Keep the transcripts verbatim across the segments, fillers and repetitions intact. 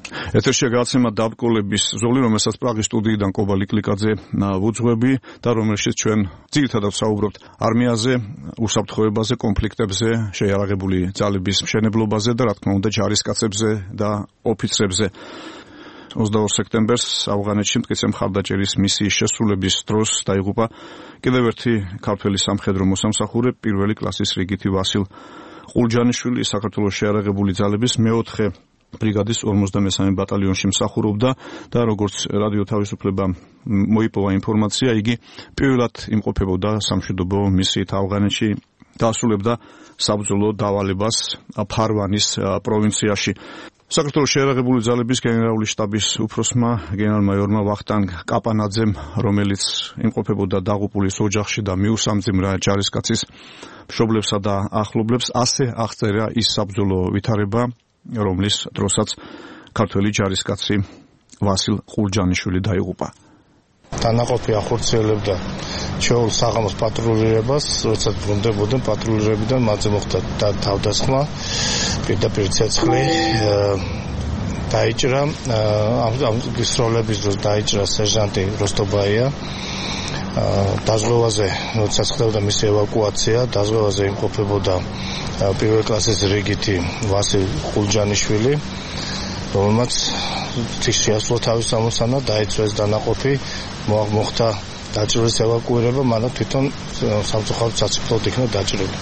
ეთერშია გადაცემა დაბრკოლების ზოლი, რომელსაც პრაღის სტუდიიდან კობა ლიკლიკაძე ვუძღვები და რომელშიც ჩვენ ძირითადად საუბრობთ არმიაზე, უსაფრთხოებაზე, კონფლიქტებზე, შეიარაღებული ძალების მშენებლობაზე და რა თქმა უნდა ჯარისკაცებზე და ოფიცრებზე. ოცდაორ სექტემბერს ავღანეთში მტკიცე მხარდაჭერის მისიის შესრულების დროს დაიღუპა კიდევ ერთი ქართველი სამხედრო მოსამსახურე, პირველი კლასის რიგითი ვასილ ყულჯანიშვილი, საქართველოს შეიარაღებული ძალების მეოთხე ბრიგადის ორმოცდამესამე ბატალიონში მსახურობდა და როგორც რადიო თავისუფლებამ მოიპოვა ინფორმაცია, იგი პირველად იმყოფებოდა სამშვიდობო მისიით ავღანეთში და ასრულებდა საბრძოლო დავალებას ფარვანის პროვინციაში. საქართველოს შეიარაღებული ძალების გენერალური შტაბის უფროსმა გენერალ-მაიორმა ვახტანგ კაპანაძემ, რომელიც იმყოფებოდა დაღუპულის ოჯახში და მიუსამძიმრა ჯარისკაცის მშობლებსა და ახლობლებს, ასე აღწერა ის საბრძოლო ვითარება, რომლის დროსაც ქართველი ჯარისკაცი ვასილ ყულჯანიშვილი დაიღუპა. დანაყოფი ახორციელებდა ჩვეულ საღამოს პატრულირებას, როდესაც ბრუნდებოდნენ პატრულირებიდან, მათზე მოხდა თავდასხმა, პირდაპირ ცეცხლი დაიჭრა, ამ გისროლების დროს დაიჭრა სერჟანტი როსტობაია. დაზღვევაზე, როდესაც ხდებოდა მისი ევაკუაცია, დაზღვევაზე იმყოფებოდა პირველი კლასის რიგითი ვასილ ყულჯანიშვილი, რომელმაც შეასრულა თავის ამოსანა, დაიწვეს დანაყოფი, მოხდა დაჭრილის ევაკუირება, მანამ თვითონ სამწუხაროდ საციფროდ იქნა დაჭრილი.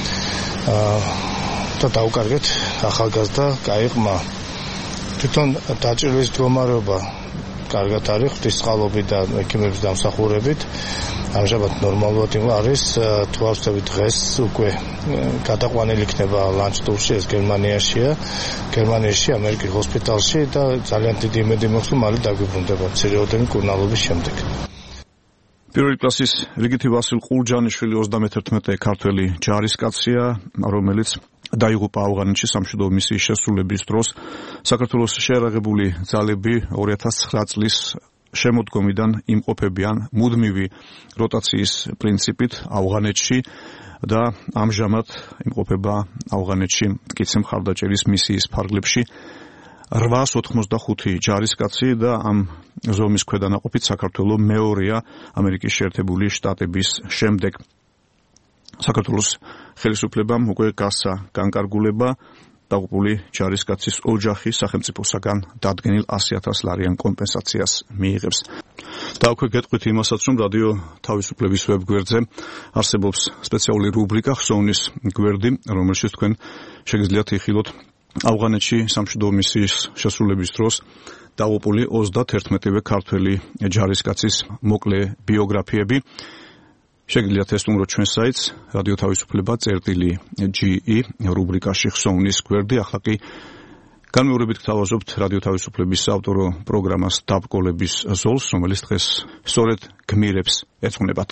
და დაუკარგეთ ახალგაზრდა კაიყმა. თვითონ დაჭრილის მდგომარეობა კარგად არის, ღვთისწყალობით და ექიმების დამსახურებით. ამჟამად ნორმალურად არის, თუ არ ვცდები დღეს უკვე გადაყვანილი იქნება ლანჩტურში, ეს გერმანიაშია, გერმანიაში, ამერიკის ჰოსპიტალში და ძალიან დიდი იმედი მაქვს, რომ მალე დაგვიბრუნდება მცირეოდენი მკურნალობის შემდეგ. პირველი კლასის რიგითი ვასილ ყულჯანიშვილი ოცდამეთერთმეტე ქართველი ჯარისკაცია, რომელიც დაიღუპა ავღანეთში სამშვიდობო მისიის შესრულების დროს. საქართველოს შეიარაღებული ძალები ორი ათას ცხრა წლის შემოდგომიდან იმყოფებიან მუდმივი როტაციის პრინციპით ავღანეთში და ამჟამად იმყოფება ავღანეთში მტკიცე მხარდაჭერის მისიის ფარგლებში რვაას ოთხმოცდახუთი ჯარისკაცი და ამ ზომის ქვედანაყოფით საქართველოს მეორეა ამერიკის შეერთებული შტატების შემდეგ. საქართველოს ხელისუფლებამ უკვე გასცა განკარგულება დაღუპული ჯარისკაცის ოჯახი სახელმწიფოსაგან დადგენილ ასი ათას ლარიან კომპენსაციას მიიღებს. და უკვე გეტყვით იმასაც, რომ რადიო თავისუფლების ვებგვერდზე არსებობს სპეციალური რუბრიკა ხსოვნის გვერდი, რომელშიც თქვენ შეგიძლიათ იხილოთ ავღანეთში სამშვიდობო მისიის შესრულების დროს დაღუპული ოცდათერთმეტივე ქართველი ჯარისკაცის მოკლე ბიოგრაფიები. შეგიძლიათ ესტუმროთ ჩვენ საიტს რადიო თავისუფლება წერტილი ჯი ი რუბრიკაში ხსოვნის გვერდი. ახლა კი განმეორებით გთავაზობთ რადიო თავისუფლების საავტორო პროგრამას დაბრკოლების ზოლს, რომელიც დღეს სწორედ გმირებს ეძღვნებათ.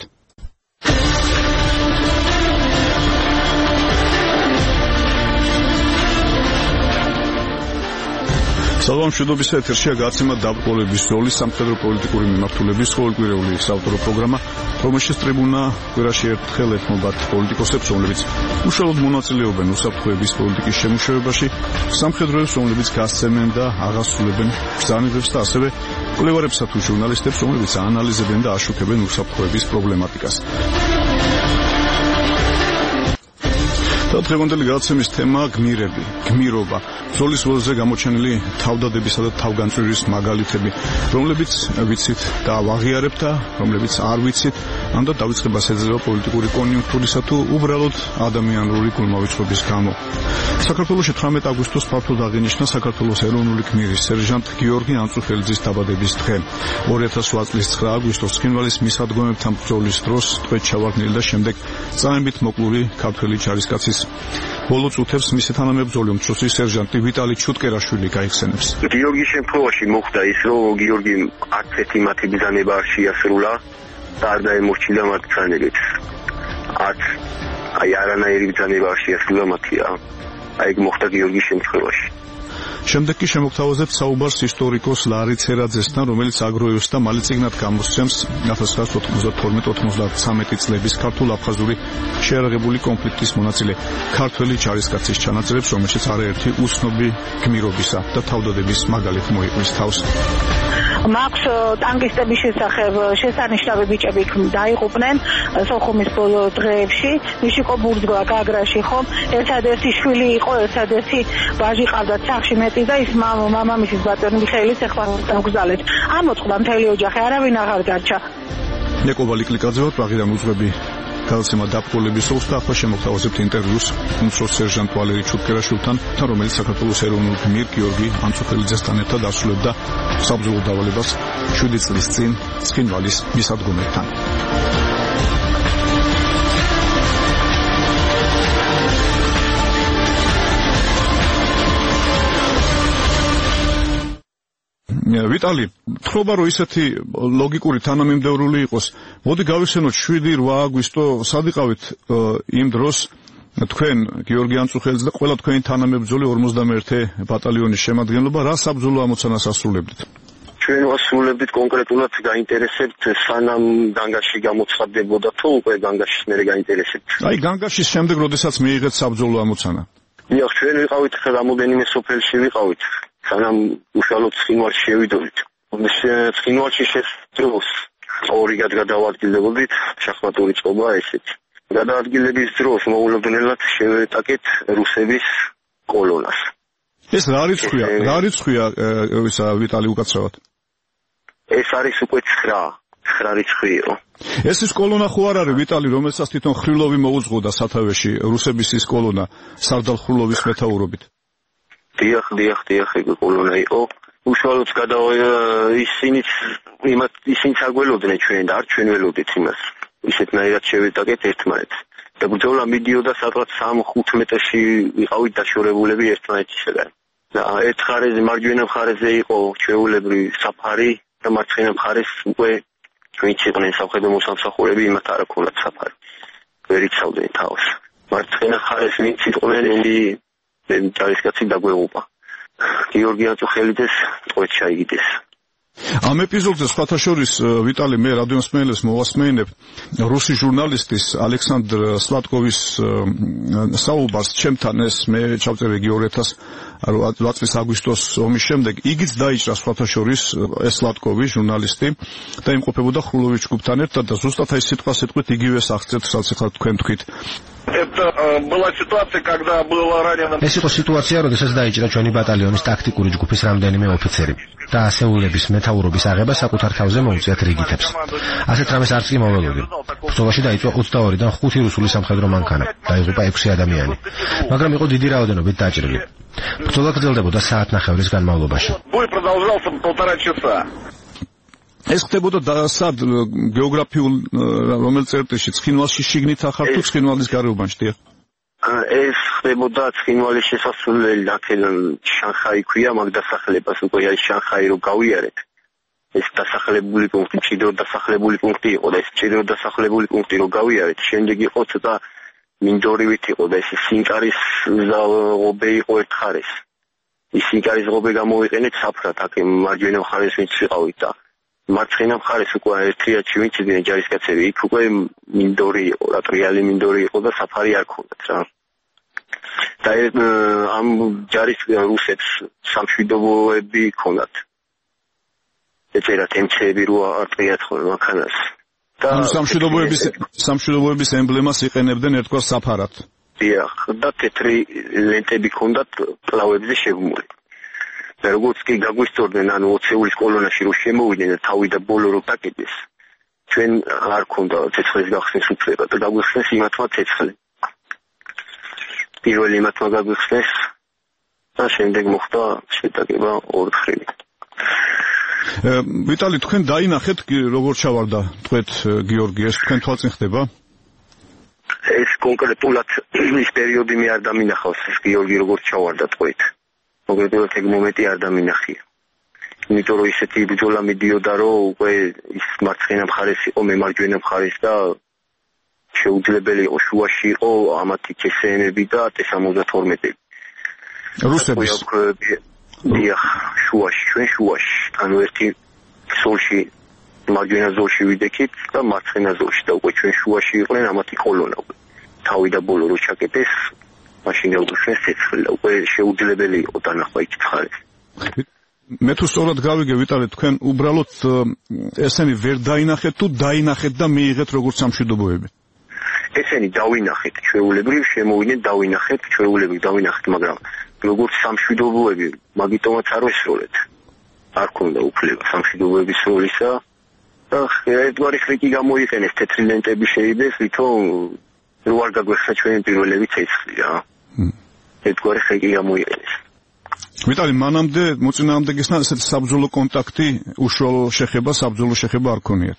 სალამშვიდობის ეთერშია გადაცემა დაბრკოლების ზოლის სამხედრო პოლიტიკური მიმართულების ყოველკვირეული საავტორო პროგრამა, რომელშიც ტრიბუნა კვირაში ერთხელ ეთმობათ პოლიტიკოსებს, რომლებიც უშუალოდ მონაწილეობენ უსაფრთხოების პოლიტიკის შემუშავებაში, სამხედროებს, რომლებიც გასცემენ და აღასრულებენ ბრძანებებს და ასევე კვლევარებსა თუ ჟურნალისტებს, რომლებიც აანალიზებენ და აშუქებენ უსაფრთხოების პრობლემატიკას. და დღევანდელი გადაცემის თემა გმირები, გმირობა, ბრძოლის ველზე გამოჩენილი თავდადებისა და თავგანწვირის მაგალითები, რომლებიც ვიცით და ვაღიარებთ და რომლებიც არ ვიცით, ამ და დავიწყებას ეძლევა პოლიტიკური კონიუნქტურისა თუ უბრალოდ ადამიანური გულმოვიწყობის გამო. საქართველოში თვრამეტ აგვისტოს ფართოდ აღინიშნა საქართველოს ეროვნული გმირის სერჟანტ გიორგი ანწუხელიძის დაბადების დღე. ორი ათას ოთხ წლის ცხრა აგვისტოს ცხინვალის მისადგომებთან ბრძოლის დროს ტყვედ ჩავარდნილი და შემდეგ წამებით მოკლული ქართველი ჯარისკაცის ბოლო წუთებს მისი თანამებრძოლი უმცროსი სერჟანტი ვიტალი ჩუტკერაშვილი გაიხსენებს. გიორგის შემთხვევაში მოხდა ის, რომ გიორგი არც ერთი მათი ბრძანება არ შეასრულა და არ დაემორჩილა მათ ბრძანებებს. არც აი არანაირი ბრძანება არ შეასრულა მათი. აი მოხდა გიორგის შემთხვევაში. შემდეგ კი შემოგთავაზებთ საუბარს ისტორიკოს ლარი ცერაძესთან, რომელიც აგროევს და მალე წიგნად გამოსცემს ათას ცხრაასი ოცდათორმეტ ოცდათვრამეტი წლების ქართულ-აფხაზური შეიარაღებული კონფლიქტის მონაწილე ქართველი ჯარისკაცის ჩანაწერებს, რომელშიც არაერთი უცნობი გმირობისა და თავდადების მაგალითი მოიყვის თავს. მაქვს ტანგისტების შესახებ შესანიშნავი ბიჭები დაიღუპნენ სოხუმის ბოლო დღეებში, მიშიკო ბურძგლა გაგრაში ხომ, ერთადერთი შვილი იყო, ერთადერთი ვაჟი ყავდათ სახლში მეტი და ის მამამისის ბატონი მიხეილის ეხლა დაგზალეთ. ამოწყდა მთელი ოჯახი, არავინ აღარ დარჩა. ნიკო ბალიკლიკვაძე ვარ, პრაღიდან უძღვები გადაცემა დაბრკოლების ოლქს და ახლა შემოგთავაზებთ ინტერვიუს უმცროს სერჟანტ ვალერი ჩუტკერაშვილთან, რომელიც საქართველოს ეროვნულ გმირ გიორგი ანწუხელიძესთან ერთად ასრულებდა საბრძოლო დავალებას შვიდი წლის წინ ცხინვალის მისადგომებთან. ვიტალი, თქობა რომ ისეთი ლოგიკური თანამიმდევრული იყოს, მოდი გავიხსენოთ შვიდი რვა აგვისტო სად იყავით იმ დროს თქვენ გიორგი ანწუხელიძე და ყველა თქვენი თანამებრძოლი ორმოცდამეერთე ბატალიონის შემადგენლობა რა საბრძოლო ამოცანას ასრულებდით? ჩვენ ვასრულებდით კონკრეტულად გაინტერესებთ სანამ განგაში გამოცხადდებოდა თუ უკვე განგაშის მერე გაინტერესებთ. აი განგაშის შემდეგ როდესაც მიიღეთ საბრძოლო ამოცანა. დიახ, ჩვენ ვიყავით რამოდენიმე სოფელში ვიყავით. სანამ უშუალოდ ცხინვალში შევიდოდით. ცხინვალში შესდროს ორი გადავადგილდებოდით, შახმატური წყობა ესეთი. გადაადგილების დროს მოულოდნელად შევეტაკეთ რუსების კოლონას. ეს რა რიცხვია? რა რიცხვია ისა ვიტალი უკაცრავად? ეს არის უკვე ცხრა, ცხრა რიცხვი იყო. ეს ის კოლონა ხო არ არის ვიტალი, რომელსაც თვითონ ხრილოვი მოუძღოდა სათავეში, რუსების ის კოლონა სარდალ ხრილოვის მეთაურობით? დიახ, დიახ, დიახ, ეგ კოლონა იყო. უშუალოდ გადა ისინიც იმათ ისინიც აგველოდნენ ჩვენ და არ ჩვენ ველოდით იმას. ისეთნაირად შევეტაკეთ ერთმანეთს. და ბრძოლა მიდიოდა სადღაც სამი-ხუთი მეტრში ვიყავით დაშორებულები ერთმანეთისგან. და ერთ მხარეზე მარჯვენა მხარეზე იყო ჩვეულებრივი საფარი და მარცხენა მხარეს უკვე ჩვენც იყვნენ სამხედრო მოსამსახურები, იმათ არ ჰქონდათ საფარი. ვერ იცავდნენ თავს. მარცხენა მხარეს ვინც იყვნენ ელი ჯარისკაცი დაგვეღუპა. გიორგი ანწუხელიძეს ტყვედ ჩაიგდეს. ამ ეპიზოდზე სხვათა შორის ვიტალი მე რადიოს მელეს მოვასმენებ რუსი ჟურნალისტის ალექსანდრ სლატკოვის საუბარს ჩემთან ეს მე ჩავწერე ორი ათას რვა წლის აგვისტოს ომის შემდეგ იგიც დაიჭრა სხვათა შორის ეს სლატკოვი ჟურნალისტი და იმყოფებოდა ხრილოვის ჯგუფთან ერთად და ზუსტად აი სიტყვა სიტყვით იგივეს აღწერთ რაც ახლა თქვენ თქვით. Это была ситуация, когда было ранено. ეს იყო სიტუაცია, როდესაც დაიჭრა ჩვენი ბატალიონის ტაქტიკური ჯგუფის რამდენიმე ოფიცერი და ასეულების მეთაურობის აღება საკუთარ თავზე მოუწიათ რიგითებს. ასეთ რამეს არც კი მოველოდი. ბრძოლაში დაიწვა ოცდაორიდან ხუთი რუსული სამხედრო მანქანა, დაიღუპა ექვსი ადამიანი. მაგრამ იყო დიდი რაოდენობით დაჭრილი. ბრძოლა გრძელდებოდა საათნახევრის განმავლობაში. Бой продолжался полтора часа. ეს ხდებოდა სად გეოგრაფიულ რომელ წერტილში ცხინვალში შიგნით ახარ თუ ცხინვალის გარეუბანში? ეს ხდებოდა ცხინვალის შესასვლელი აქედან შანხაი ქვია მაგ დასახლებას უკვე აი შანხაი რო გავიარეთ. ეს დასახლებული პუნქტი ჭიდრო დასახლებული პუნქტი იყო და ეს ჭიდრო დასახლებული პუნქტი რო გავიარეთ, შემდეგ იყო ცოტა მინდორივით იყო და ეს სინკარის ზღობე იყო ერთ ხარეს. ის სინკარის ზღობე გამოვიყენეთ საფრად აქ მარჯვენა მხარეს ვინც ვიყავით და მარცხენა მხარეს უკვე ერთიათში ვინც იდნენ ჯარისკაცები, იქ უკვე მინდორი იყო, რა ტრიალი მინდორი იყო და საფარი არ ქონდათ რა. და ამ ჯარის რუსებს სამშვიდობოები ქონდათ. ეწერათ ემცები რო არტყიათ ხოლმე მანქანას. და სამშვიდობოების სამშვიდობოების ემბლემას იყენებდნენ ერთგვარ საფარად. დიახ, და თეთრი ლენტები ქონდათ კლავებზე შეგმული. და როგორც კი გაგვისწორდნენ ანუ ოცეულის კოლონაში რო შემოვიდნენ და თავი და ბოლო რო დაკიდეს ჩვენ არ ქონდა ცეცხლის გახსნის უფლება და გაგვიხსნეს იმათმა ცეცხლი. პირველი იმათმა გაგვიხსნეს და შემდეგ მოხდა შეტაკება ორთხრივი. ვიტალი, თქვენ დაინახეთ როგორ ჩავარდა ტყვედ გიორგი, ეს თქვენ თვალწინ ხდება? ეს კონკრეტულად ის პერიოდი მე არ დამინახავს ეს გიორგი როგორ ჩავარდა ტყვედ. მოგეთხოვეთ ეგ მომენტი არ დამინახია. იმიტომ რომ ისეთი ბრძოლა მიდიოდა რომ უკვე ის მარცხენა მხარეს იყო, მე მარჯვენა მხარეს და შეუძლებელი იყო შუაში იყო ამათი ჩესეენები და ტე სამოცდათორმეტი. რუსების დიახ, შუაში, ჩვენ შუაში. ანუ ერთი ზოლში მარჯვენა ზოლში ვიდექით და მარცხენა ზოლში და უკვე ჩვენ შუაში იყვნენ ამათი კოლონა. თავი და ბოლო რო ჩაკეტეს, მაშინ გაუშვეს ცეცხლი და უკვე შეუძლებელი იყო დანახვა იქ ხარ. მე თუ სწორად გავიგე ვიტალე თქვენ უბრალოდ ესენი ვერ დაინახეთ თუ დაინახეთ და მიიღეთ როგორც სამშვიდობოები. ესენი დავინახეთ ჩვეულებრივ შემოვიდნენ დავინახეთ ჩვეულებრივ დავინახეთ მაგრამ როგორც სამშვიდობოები მაგიტომაც არ ვესროლეთ. არ ქონდა უფლება სამშვიდობოების როლისა და ერთგვარი ხრიკი გამოიყენეს თეთრი ლენტები შეიბეს ვითომ რო არ გაგვეხსნა ჩვენი პირველები ცეცხლი რა. ერთგვარი ხრიკი გამოიყენეს. ვიტალი მანამდე მოწინააღმდეგესთან ესეთი საბრძოლო კონტაქტი უშუალო შეხება საბრძოლო შეხება არ ქონიათ.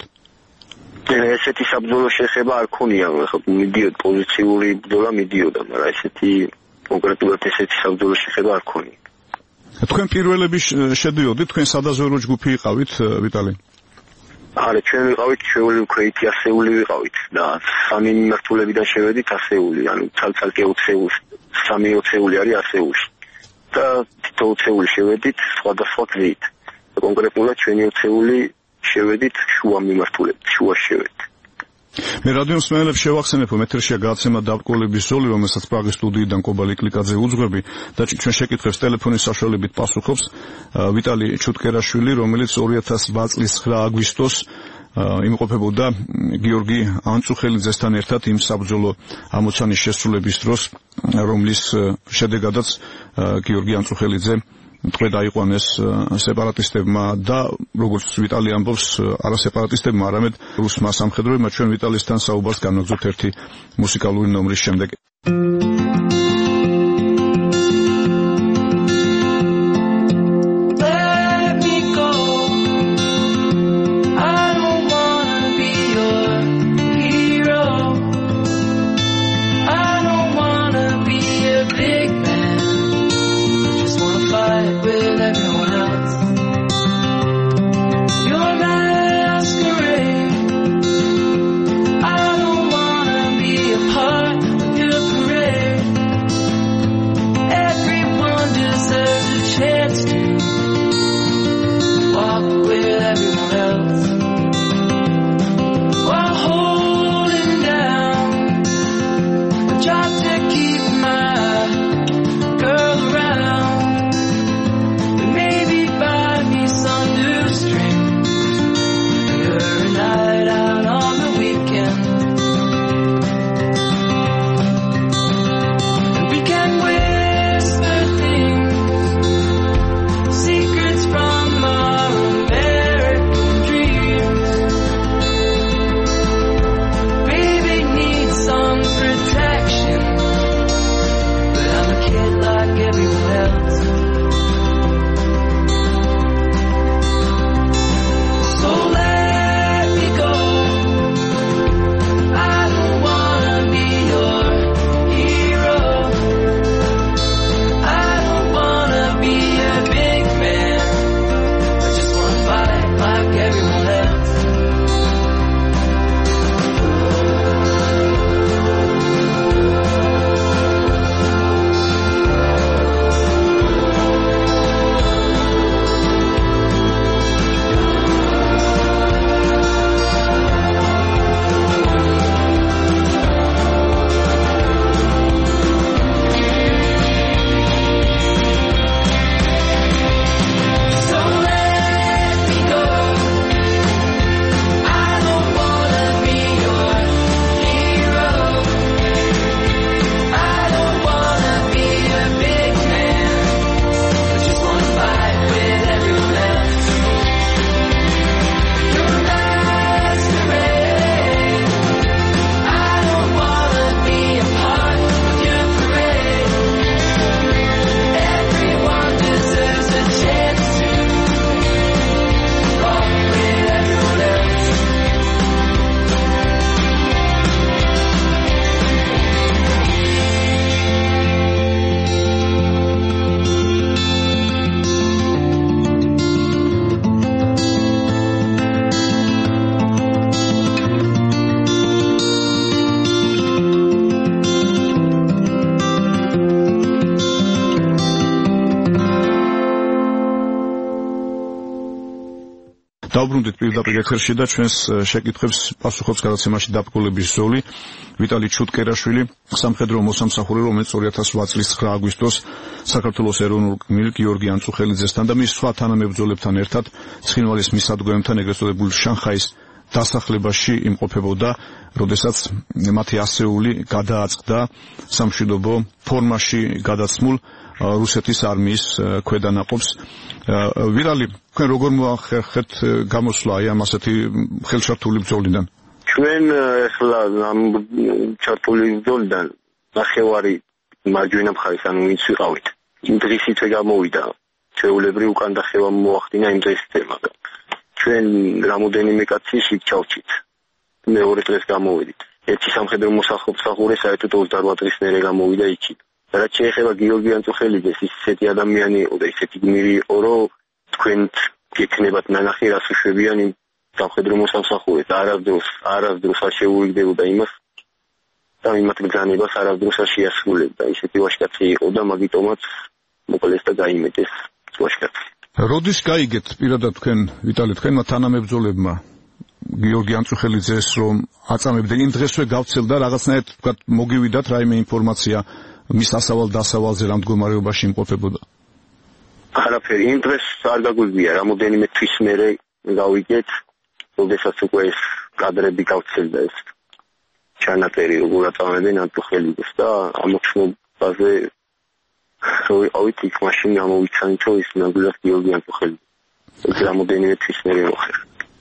ესეთი საბრძოლო შეხება არ ქონია, ხო მიდიოდ პოზიციური ბრძოლა მიდიოდა, მაგრამ ესეთი კონკრეტულად ესეთი საბრძოლო შეხება არ ქონია. თქვენ პირველები შედიოდით, თქვენ სადაზვერვო ჯგუფი იყავით, ვიტალი? არა, ჩვენ ვიყავით ჩვეული ქვეითი ასეული ვიყავით და სამი მიმართულებიდან შევედით ასეული, ანუ ცალ-ცალკე ოცეული, სამი ოცეული არის ასეულში. და თითო ოცეული შევედით სხვადასხვა გზით. კონკრეტულად ჩვენი ოცეული შევედით შუა მიმართულებით, შუა შევედით. მე რადიო მსმენელებს შევახსენებ, რომ ეთერშია გადაცემა დაბრკოლების ზოლი, რომელსაც პრაღის სტუდიიდან კობალი კლიკაძე უძღვები და ჩვენ შეკითხვებს ტელეფონის საშუალებით პასუხობს ვიტალი ჩუტკერაშვილი, რომელიც ორი ათას ოთხ წლის ცხრა აგვისტოს იმყოფებოდა გიორგი ანწუხელიძესთან ერთად იმ საბრძოლო ამოცანის შესრულების დროს, რომლის შედეგადაც გიორგი ანწუხელიძე თქვენ დაიყვანეს სეპარატისტებმა და როგორც ვიტალი ამბობს, არა სეპარატისტებმა, არამედ რუსმა სამხედროებმა. ჩვენ ვიტალისთან საუბარს განვაგრძობთ ერთი მუსიკალური ნომრის შემდეგ. Part of your parade. დავბრუნდით პირდაპირ ეთერში და ჩვენს შეკითხვებს პასუხობს გადაცემაში დაბრკოლების ზოლი ვიტალი ჩუტკერაშვილი, სამხედრო მოსამსახურე, რომელიც ორი ათას ოთხ წლის ცხრა აგვისტოს საქართველოს ეროვნულ გმირ გიორგი ანწუხელიძესთან და მის სხვა თანამებრძოლებთან ერთად ცხინვალის მისადგომებთან ეგრეთ წოდებულ შანხაის დასახლებაში იმყოფებოდა, როდესაც მათი ასეული გადააწყდა სამშვიდობო ფორმაში გადაცმულ რუსეთის არმიის ქვედანაყოფს. ვიტალი, თქვენ როგორ მოახერხეთ გამოსვლა აი ამ ასეთი ხელშართული ბრძოლიდან? ჩვენ ახლა ამ ჩართული ბრძოლიდან ნახევარი მარჯვენა მხარეს, ანუ ვინც ვიყავით, იმ დღისით გამოვიდა. ჩვეულებრივ უკან დახევა მოახდინა იმ დღისით, მაგრამ ჩვენ რამოდენიმე კაცი იქ ჩავჭით. მეორე დღეს გამოვედით. ერთი სამხედრო მოსახურე საერთოდ ოცდაოთხ დღის მერე გამოვიდა იქით. რაც შეეხება გიორგი ანწუხელიძეს, ის ისეთი ადამიანი იყო და ისეთი გმირი იყო, რომ თქვენ გექნებათ ნანახი, რას უშვებიან იმ სამხედრო მოსამსახურეს. არასდროს, არასდროს არ შეურიგდებოდა იმას და იმათ ბრძანებას არასდროს არ შეასრულებდა. ისეთი ვაჟკაცი იყო და მაგიტომაც მოკლეს და გაიმეტეს ვაჟკაცი. როდის გაიგეთ პირადად თქვენ, ვიტალი, თქვენმა თანამებრძოლებმა გიორგი ანწუხელიძეს, რომ აწამებდნენ იმ დღესვე გავცელდა რაღაცნაირად თქვათ მოგივიდათ რაიმე ინფორმაცია მის ასავალ დასავალზე რა მდგომარეობაში იმყოფებოდა? არაფერი, იმ დღეს არ გაგვიგია, რამოდენიმე თვის მერე გავიგეთ, როდესაც უკვე ეს კადრები გავცელდა ეს ჩანაწერი, როგორ აწამებენ ანწუხელიძეს და ამოქმედაზე რომ ვიყავით იქ მაშინ გამოვიცანით, რომ ის ნამდვილად გიორგი ანწუხელიძე. ეს რამოდენიმე თვის მერე მოხერხდა.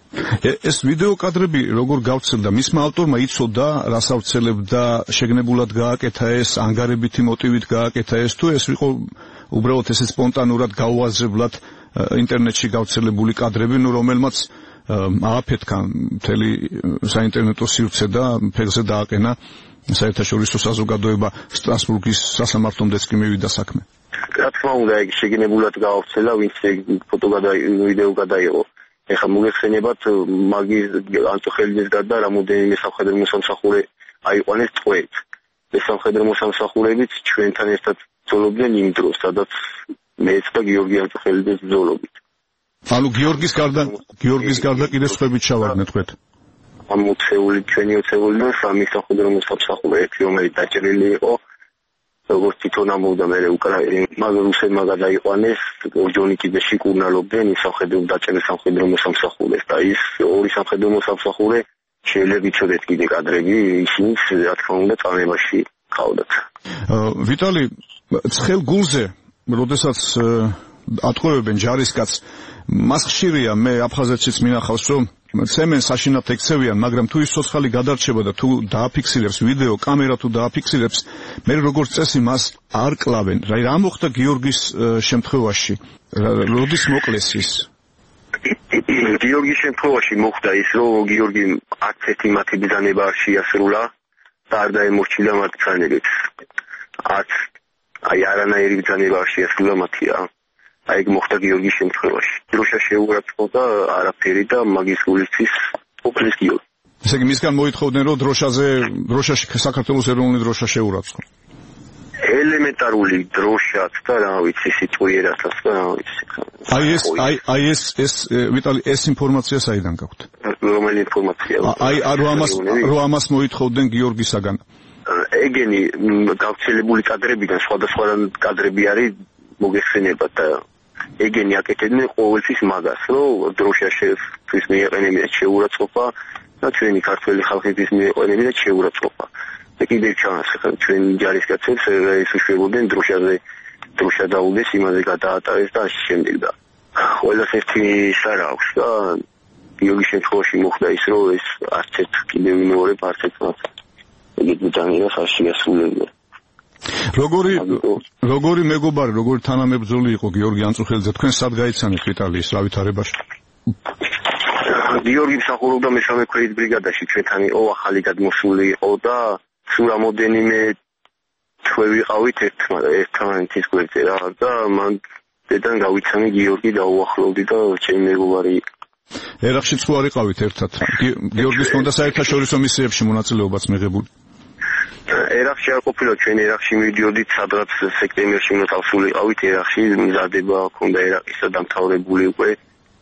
ეს ვიდეო კადრები როგორ გავცელდა? მისმა ავტორმა იცოდა, რას ავრცელებდა, შეგნებულად გააკეთა ეს, ანგარებითი მოტივით გააკეთა ეს, თუ ეს იყო უბრალოდ ესე სპონტანურად გაუაზრებლად ინტერნეტში გავრცელებული კადრები, ნუ რომელმაც ააფეთქა მთელი საინტერნეტო სივრცე და ფეხზე დააყენა საერთაშორისო საზოგადოება სტრასბურგის სასამართლომდეც კი მივიდა საქმე. რა თქმა უნდა, ეგ შეგნებულად გაავრცელა, ვინც ფოტო გადა ვიდეო გადაიღო. ეხლა მოგეხსენებათ, მაგის ანწუხელიძეს გარდა რამოდენიმე სამხედრო მოსამსახურე აიყვანეს ტყვეით. ეს სამხედრო მოსამსახურეებიც ჩვენთან ერთად ბრძოლობდნენ იმ დროს, სადაც მეც და გიორგი ანწუხელიძეს ბრძოლობთ. ანუ გიორგის გარდა, გიორგის გარდა კიდე სხვები ჩავარდნეთ თქვენ? ამ ოცეული, ჩვენი ოცეული და სამი სამხედრო მოსამსახურე, ერთი რომელიც დაჭრილი იყო, როგორც თვითონ ამბობდა მერე უკრაინა, მაგრამ რუსებმა გადაიყვანეს, ორჯონიკიძე შიკურნალობდნენ ის სამხედრო დაჭერილ სამხედრო მოსამსახურეს და ის ორი სამხედრო მოსამსახურე შეიძლება იცოდეთ კიდე კადრები, ისინი რა თქმა უნდა წამებაში ყავდათ. ვიტალი, ცხელ გულზე, როდესაც ატყუებენ ჯარისკაცს, მას ხშირია, მე აფხაზეთშიც მინახავს, რომ ცემენ საშინათ ექცევიან, მაგრამ თუ ის ცოცხალი გადარჩება და თუ დააფიქსირებს ვიდეო, კამერა თუ დააფიქსირებს, მე როგორც წესი მას არ კლავენ. რა რა მოხდა გიორგის შემთხვევაში? როდის მოკლეს ის? გიორგის შემთხვევაში მოხდა ის, რომ გიორგი არც ერთი მათი ბრძანება არ შეასრულა და არ დაემორჩილა მათ ბრძანებებს. არც აი არანაირი ბრძანება არ შეასრულა მათია. აი ეგ მოხდა გიორგის შემთხვევაში. დროშა შეურაცხყო და არაფერი და მაგის გულისთვის ოფლის გიორგი. ესე იგი მისგან მოითხოვდნენ, რომ დროშაზე, დროშაში საქართველოს ეროვნული დროშა შეურაცხყო. ელემენტარული დროშაც და რა ვიცი, სიტყვიერათაც და რა ვიცი. აი ეს, აი აი ეს ეს ვიტალი, ეს ინფორმაცია საიდან გაქვთ? რომელი ინფორმაცია? აი რომ ამას რომ ამას მოითხოვდნენ გიორგისაგან. ეგენი გავრცელებული კადრებიდან სხვადასხვა კადრები არის მოგეხსენებათ და ეგენი აკეთებდნენ ყოველთვის მაგას, რომ დროშაშთვის მიეყენებინათ შეურაცხყოფა და ჩვენი ქართველი ხალხისთვის მიეყენებინათ შეურაცხყოფა. და კიდევ ჩანს, ხა ჩვენი ჯარისკაცებს ეს უშვებოდნენ დროშაზე, დროშა დაუდეს, იმაზე გადაატარეს და ასე შემდეგ და ყველას ერთი სარა აქვს და გიორგის შემთხვევაში მოხდა ის, რომ ეს არც ერთ კიდევ მეორე არც ერთ მას ეგეთ ბრძანებას არ შეასრულებდა. როგორი როგორი მეგობარი, როგორი თანამებრძოლი იყო გიორგი ანწუხელიძე? თქვენ სად გაიცანეთ ვიტალი ის რა ვითარებაში? გიორგი მსახურობდა მესამე ქვეით ბრიგადაში, ჩვენთან იყო, ახალი გადმოსული იყო და სულ რამოდენიმე თვე ვიყავით ერთმანეთის გვერდზე რა და მან დედან გავიცანი გიორგი დაუახლოვდი და ჩემი მეგობარი იყო. ერაყშიც ხო არ იყავით ერთად? გიორგის ჰქონდა საერთაშორისო მისიებში მონაწილეობაც მიღებული? ერაყში არ ყოფილა, ჩვენ ერაყში მივიდიოდით, სადღაც სექტემბერში უნდა თავსულიყავით ერაყში, მზადება ჰქონდა ერაყისა დამთავრებული უკვე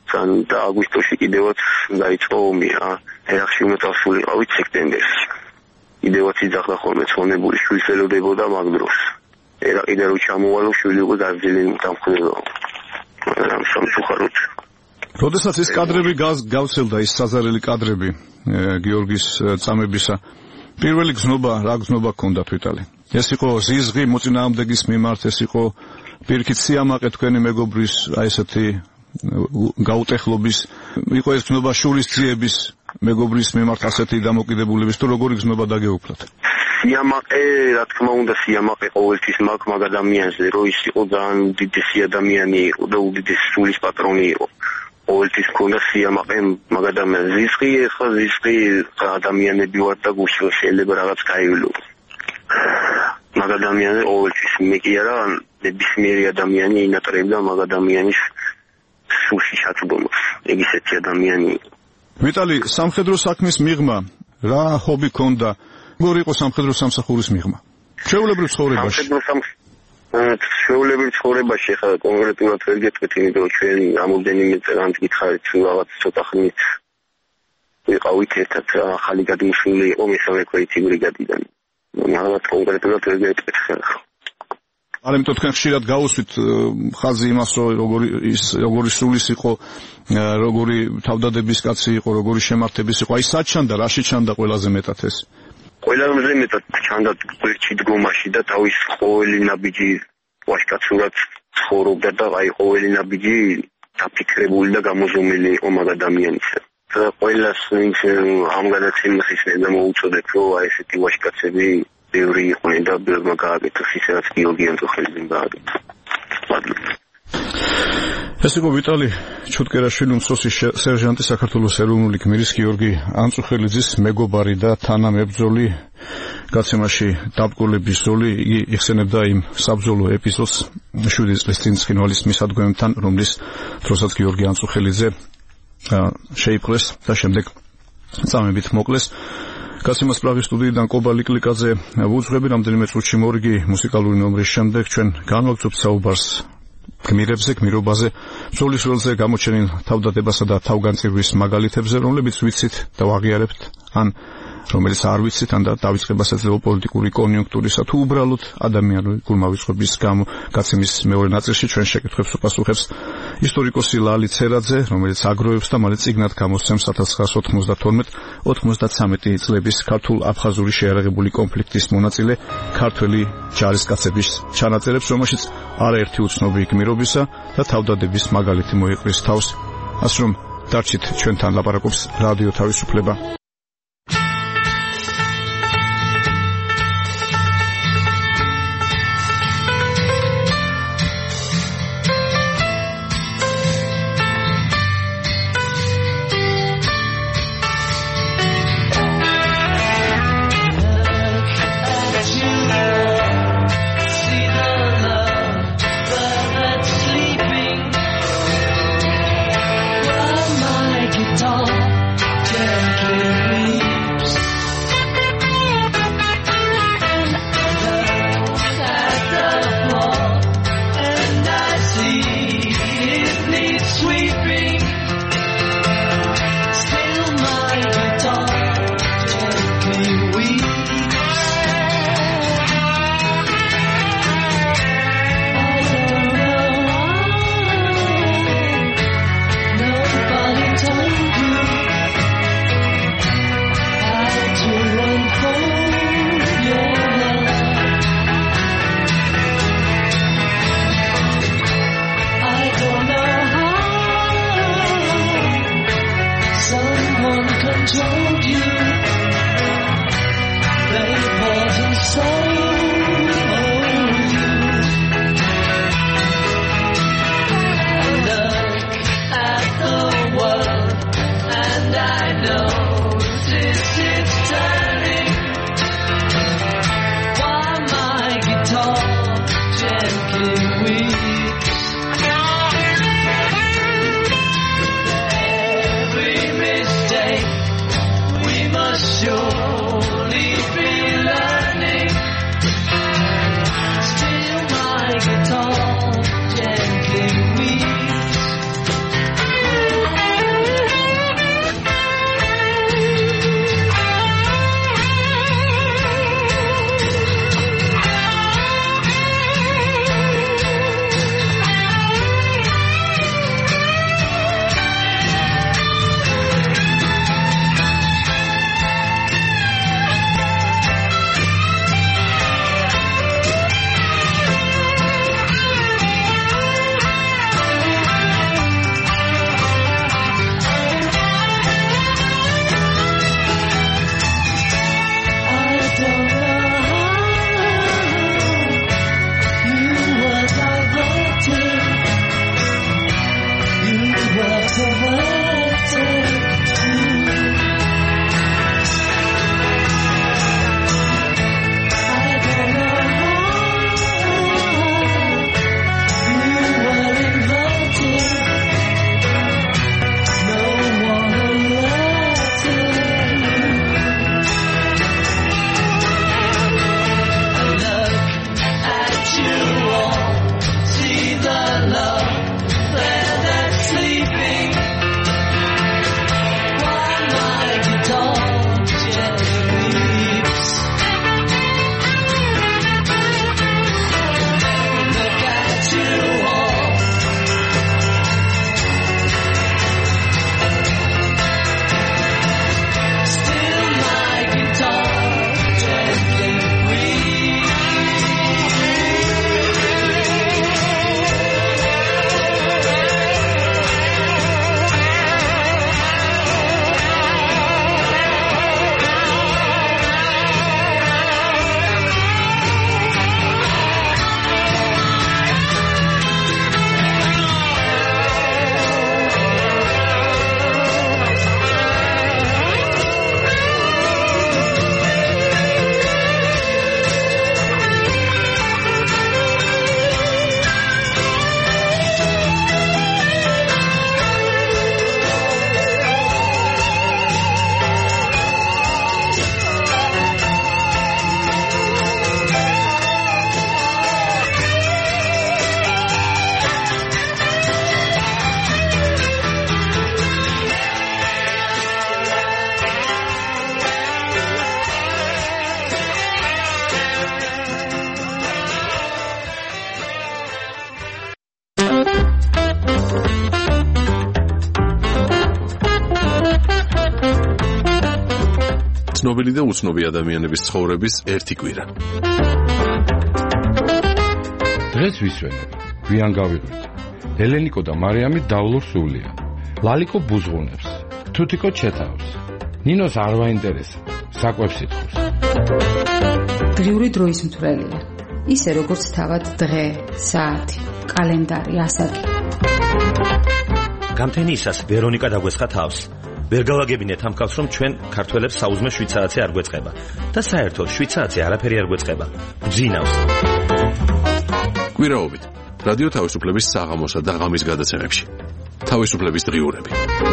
ძალიან და აგვისტოში კიდევაც დაიწყო ომი რა. ერახში უნდა წავსულიყავით სექტემბერში. კიდევაც იძახდა ხოლმე ცხონებული შვილს ელოდებოდა მაგ დროს. ერაყი და რო ჩამოვალო შვილი უკვე გაზრდილი დამხდება. მაგრამ სამწუხაროდ როდესაც ეს კადრები გავცელდა, ის საზარელი კადრები გიორგის წამებისა, პირველი გზნობა რა გზნობა გქონდათ ვიტალი? ეს იყო ზიზღი მოწინააღმდეგის მიმართ, ეს იყო პირიქით სიამაყე თქვენი მეგობრის აი ესეთი გაუტეხლობის, იყო ეს გზნობა შურისძიების მეგობრის მიმართ ასეთი დამოკიდებულების, თუ როგორი გზნობა დაგეუფლათ? სიამაყე, რა თქმა უნდა, სიამაყე ყოველთვის მაგ მაგ ადამიანზე, რომ ის იყო ძალიან უდიდესი ადამიანი იყო და უდიდესი სულის პატრონი იყო. ყოველთვის ქონდა სიამაყე მაგ ადამიანზე. ზიზღი, ეხლა ზიზღი ადამიანები ვარ და გუშინ შეიძლება რაღაც გაივლო. მაგ ადამიანზე ყოველთვის მე კი არა, ნებისმიერი ადამიანი ინატრებდა მაგ ადამიანის სულში ჩაწვდომას. ეგ ისეთი ადამიანი იყო. ვიტალი, სამხედრო საქმის მიღმა რა ჰობი ქონდა? როგორი იყო სამხედრო სამსახურის მიღმა? ჩვეულებრივ ცხოვრებაში. სამხედრო სამსახური ჩვეულებრივ ცხოვრებაში ხა კონკრეტულად ვერ გეტყვით, იმიტომ რომ ჩვენ რამოდენიმე წელს გითხარით რაღაც ცოტა ხნით ვიყავით ერთად ახალი გადმოსული იყო მესამე ქვეითი ბრიგადიდან. რაღაც კონკრეტულად ვერ გეტყვით ხა. არ იმიტომ თქვენ ხშირად გაუსვით ხაზი იმას, რომ როგორი ის როგორი სულის იყო, როგორი თავდადების კაცი იყო, როგორი შემართების იყო. აი საჩანდა, რაში ჩანდა ყველაზე მეტად ეს? ყველაზე მეტად ჩანდა გვერდში დგომაში და თავის ყოველი ნაბიჯი ვაშკაცურად ცხოვრობდა და აი ყოველი ნაბიჯი დაფიქრებული და გამოზომილი იყო მაგ ადამიანისა. და ყველას ვინც ამ გადაცემას ისინი მოუწოდეთ, რომ აი ესეთი ვაშკაცები ბევრი იყვნენ და ბევრმა გააკეთეს ისაც გიორგი ანწუხელიძემ გააკეთა. ეს იყო ვიტალი ჩუტკერაშვილი, უმცროსი სერჟანტი, საქართველოს ეროვნული გმირის გიორგი ანწუხელიძის მეგობარი და თანამებრძოლი. გაცემაში დაბრკოლების ზოლი იგი იხსენებდა იმ საბრძოლო ეპიზოდს შვიდი წლის წინ ცხინვალის მისადგომებთან, რომლის დროსაც გიორგი ანწუხელიძე შეიპყრეს და შემდეგ წამებით მოკლეს. გაცემას პრაღის სტუდიიდან კობალი კლიკაძე ვუძღვები, რამდენიმე წუთში მორიგი მუსიკალური ნომრის შემდეგ ჩვენ განვაგრძობთ საუბარს გმირებზე, გმირობაზე, ბრძოლის ველზე გამოჩენილ თავდადებასა და თავგანწირვის მაგალითებზე, რომლებიც ვიცით და ვაღიარებთ, ან რომელიც არ ვიცით, ან დავიწყება საძლეო პოლიტიკური კონიუნქტურისა თუ უბრალოდ ადამიანური გულმავიწყობის გამო. გაცემის მეორე ნაწილში ჩვენ შეკითხვებს უპასუხებს ისტორიკოსი ლალი ცერაძე, რომელიც აგროვებს და მალე წიგნად გამოსცემს ათას ცხრაასი ოთხმოცდათორმეტ ოცდამეტ წლების ქართულ-აფხაზური შეიარაღებული კონფლიქტის მონაწილე ქართველი ჯარისკაცების ჩანაწერებს, რომელშიც არაერთი უცნობი გმირობისა და თავდადების მაგალითი მოიყრის თავს. ასე რომ დარჩით ჩვენთან, ლაპარაკობს რადიო თავისუფლება. Gently ცნობილი და უცნობი ადამიანების ცხოვრების ერთი კვირა. დღეს ვისვენებ, გვიან გავიღვით. ელენიკო და მარიამი დავლურ სულია. ლალიკო ბუზღუნებს, თუთიკო ჩეთავს. ნინოს არ ვაინტერესა, საკვებს ითხოვს. დღიური დროის მცვლელია. ისე როგორც თავად დღე, საათი, კალენდარი, ასაკი. გამთენიისას ვერონიკა დაგვესხა თავს. ვერ გავაგებინეთ ამ კაცს, რომ ჩვენ ქართველებს საუზმე შვიდ საათზე არ გვეწყება და საერთოდ შვიდ საათზე არაფერი არ გვეწყება. გძინავს. კვირაობით რადიო თავისუფლების საღამოსა და ღამის გადაცემებში. თავისუფლების დღიურები.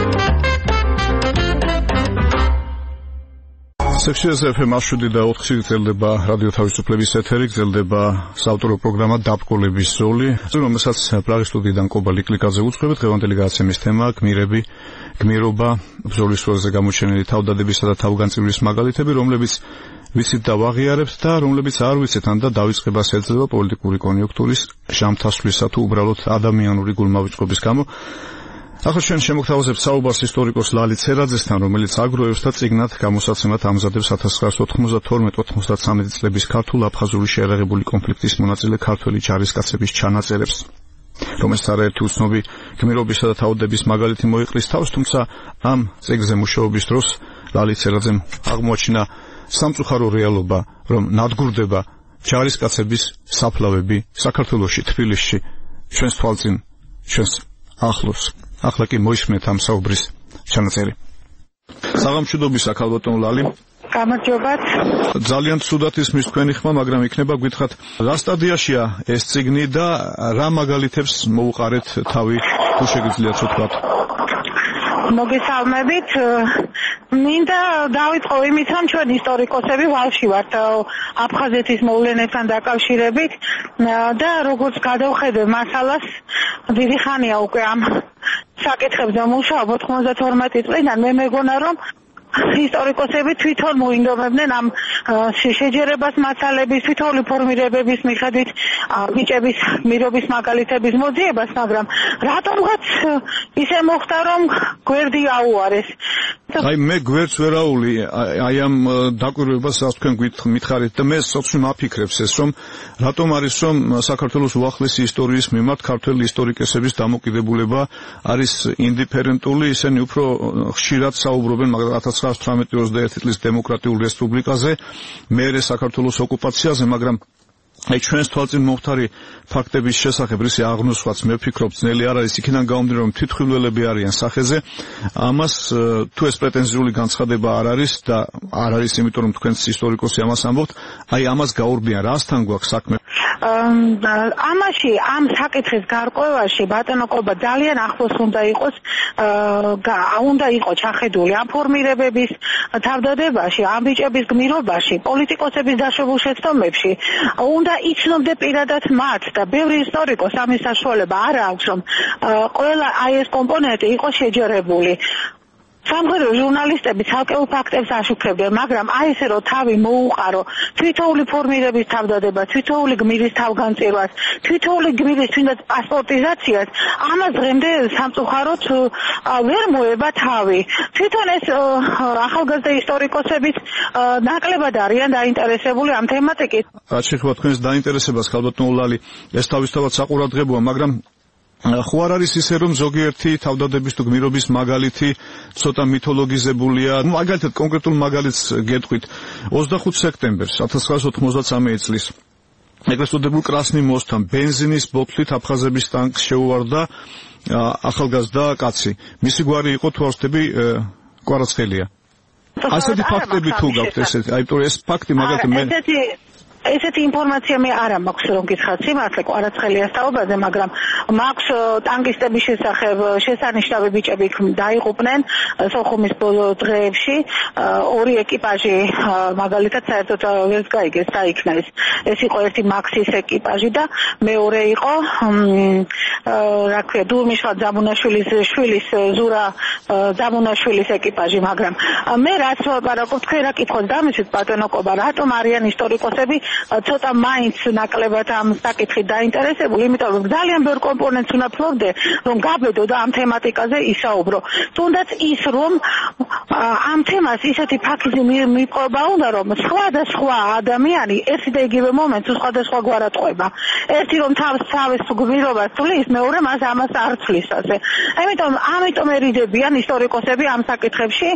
სექციაზე ეფ ემ შვიდი და ოთხი გრძელდება რადიო თავისუფლების ეთერი, გრძელდება საავტორო პროგრამა დაბკოლების ზოლი, რომელსაც პრაღის სტუდიიდან კობა ლიკლიკაძე უძღვებით. დღევანდელი გადაცემის თემაა გმირები, გმირობა, ბრძოლის სურათზე გამოჩენილი თავდადებისა და თავგანწირვის მაგალითები, რომლებიც ვიცით და ვაღიარებთ და რომლებიც არ ვიცით ან და დავიწყებას ეძლევა პოლიტიკური კონიუნქტურის ჟამთასვლისა თუ უბრალოდ ადამიანური გულმავიწყობის გამო. ახლა ჩვენ შემოგთავაზებთ საუბარს ისტორიკოს ლალი ცერაძესთან, რომელიც აგროვებს და წიგნად გამოსაცემად ამზადებს ათას ცხრაასი ოთხმოცდათორმეტი ოთხმოცდათვრამეტი წლების ქართულ-აფხაზური შეერაღებული კონფლიქტის მონაწილე ქართველი ჯარისკაცების ჩანაწერებს, რომელსაც არაერთი უცნობი გმირობისა და თავდების მაგალითი მოიყრის თავს, თუმცა ამ წიგნზე მუშაობის დროს ლალი ცერაძემ აღმოაჩინა სამწუხარო რეალობა, რომ ნადგურდება ჯარისკაცების საფლავები საქართველოში, თბილისში, ჩვენს თვალწინ, ჩვენს ახლოს. ახლა კი მოისმენთ ამ საუბრის ჩანაწერი. საღამოშიდობის ახალბატონ ლალი. გამარჯობათ. ძალიან ცუდად ისმის თქვენი ხმა, მაგრამ იქნება გითხრათ, რა სტადიაშია ეს წიგნი და რა მაგალითებს მოუყარეთ თავი, თუ შეგიძლიათ ვთქვათ. მოგესალმებით. მინდა დავიწყო იმით, რომ ჩვენ ისტორიკოსები ვალში ვართ აფხაზეთის მოვლენებთან დაკავშირებით და როგორც გადავხედე მასალას, დიდი ხანია უკვე ამ საკითხებზე მუშაობ ოთხმოცდათორმეტი წლიდან. მე მეგონა, რომ ისტორიკოსები თვითონ მოინდომებდნენ ამ შეჯერებას მასალების, თვითონული ფორმირებების მიხედვით ბიჭების მირობის მაგალითების მოძიებას, მაგრამ რატომღაც ისე მოხდა, რომ გვერდი აუარეს. აი მე გვერდს ვერაული აი ამ დაკვირვებას, რაც თქვენ მითხარით და მე სოციალ მაფიქრებს ეს, რომ რატომ არის, რომ საქართველოს უახლესი ისტორიის მიმართ ქართველი ისტორიკოსების დამოკიდებულება არის ინდიფერენტული, ისინი უფრო ხშირად საუბრობენ მაგრამ ათას ცხრაასი ოცდაერთი წლის დემოკრატიულ რესპუბლიკაზე, მერე საქართველოს ოკუპაციაზე, მაგრამ აი ჩვენს თვალწინ მომხდარი ფაქტების შესახებ რისი აღნოსვაც მე ვფიქრობ ძნელი არ არის იქიდან გამომდინარე რომ თვითმხილველები არიან სახეზე ამას თუ ეს პრეტენზიული განცხადება არ არის და არ არის იმიტომ რომ თქვენს ისტორიკოსი ამას ამბობთ აი ამას გაურბიან რასთან გვაქვს საქმე ამაში ამ საკითხის გარკვევაში ბატონო კობა ძალიან ახლოს უნდა იყოს უნდა იყოს ჩახედული ამ ფორმირებების თავდადებაში ამ ბიჭების გმირობაში პოლიტიკოსების დაშვებულ შეცდომებში უნდა იცნობდე პირადად მათ და ბევრი ისტორიკოს ამის საშუალება არ აქვს რომ ყველა აი ეს კომპონენტი იყოს შეჯერებული სამხედრო ჟურნალისტები ცალკეულ ფაქტებს აშუქებდნენ, მაგრამ აი ესე რომ თავი მოუყარო თვითოული ფორმირების თავდადება, თვითოული გმირის თავგანწირვას, თვითოული გმირის თუნდაც პასპორტიზაციას, ამას დღემდე სამწუხაროდ ვერ მოება თავი. თვითონ ეს ახალგაზრდა ისტორიკოსებიც ნაკლებად არიან დაინტერესებული ამ თემატიკით. რაც შეეხება თქვენს დაინტერესებას, ქალბატონო ლალი, ეს თავისთავად საყურადღებოა, მაგრამ ხო არ არის ისე რომ ზოგიერთი თავდადების თუ გმირობის მაგალითი ცოტა მითოლოგიზებულია მაგალითად კონკრეტულ მაგალითს გეტყვით ოცდახუთი სექტემბერს ათას ცხრაასი ოთხმოცდამეცი წლის ეგრეთ წოდებულ კრასნი მოსთან ბენზინის ბოთლით აფხაზების ტანკს შეუვარდა ახალგაზრდა კაცი მისი გვარი იყო თუ არ ვცდები კვარაცხელია ასეთი ფაქტები თუ გაქვთ ესეთი აი თუ ეს ფაქტი მაგალითად მე ესეთი ინფორმაცია მე არ მაქვს რომ გითხრათ სიმართლე კვარაცხელიას თაობაზე, მაგრამ მაქვს ტანკისტების შესახებ შესანიშნავი ბიჭები დაიღუპნენ სოხუმის ბოლო დღეებში, ორი ეკიპაჟი მაგალითად საერთოდ ვერ გაიგეს დაიქნა ეს. ეს იყო ერთი მაქსის ეკიპაჟი და მეორე იყო რა ქვია დურმიშხა ძამუნაშვილის შვილის ზურა ძამუნაშვილის ეკიპაჟი, მაგრამ მე რაც ვაპარაკობ თქვენ რა კითხოთ დამისვით ბატონო კობა, რატომ არიან ისტორიკოსები ცოტა მაინც ნაკლებად ამ საკითხით დაინტერესებული, იმიტომ რომ ძალიან ბევრ კომპონენტს უნდა ფლობდე, რომ გაბედო და ამ თემატიკაზე ისაუბრო. თუნდაც ის რომ ამ თემას ისეთი ფაქიზი მიპყრობა უნდა, რომ სხვადასხვა ადამიანი ერთი და იგივე მომენტს სხვადასხვა გვარად ყვება. ერთი რომ თავს თავის გმირობას თulis, მეორე მას ამას არ თulis ასე. ამიტომ ამიტომ ერიდებიან ისტორიკოსები ამ საკითხებში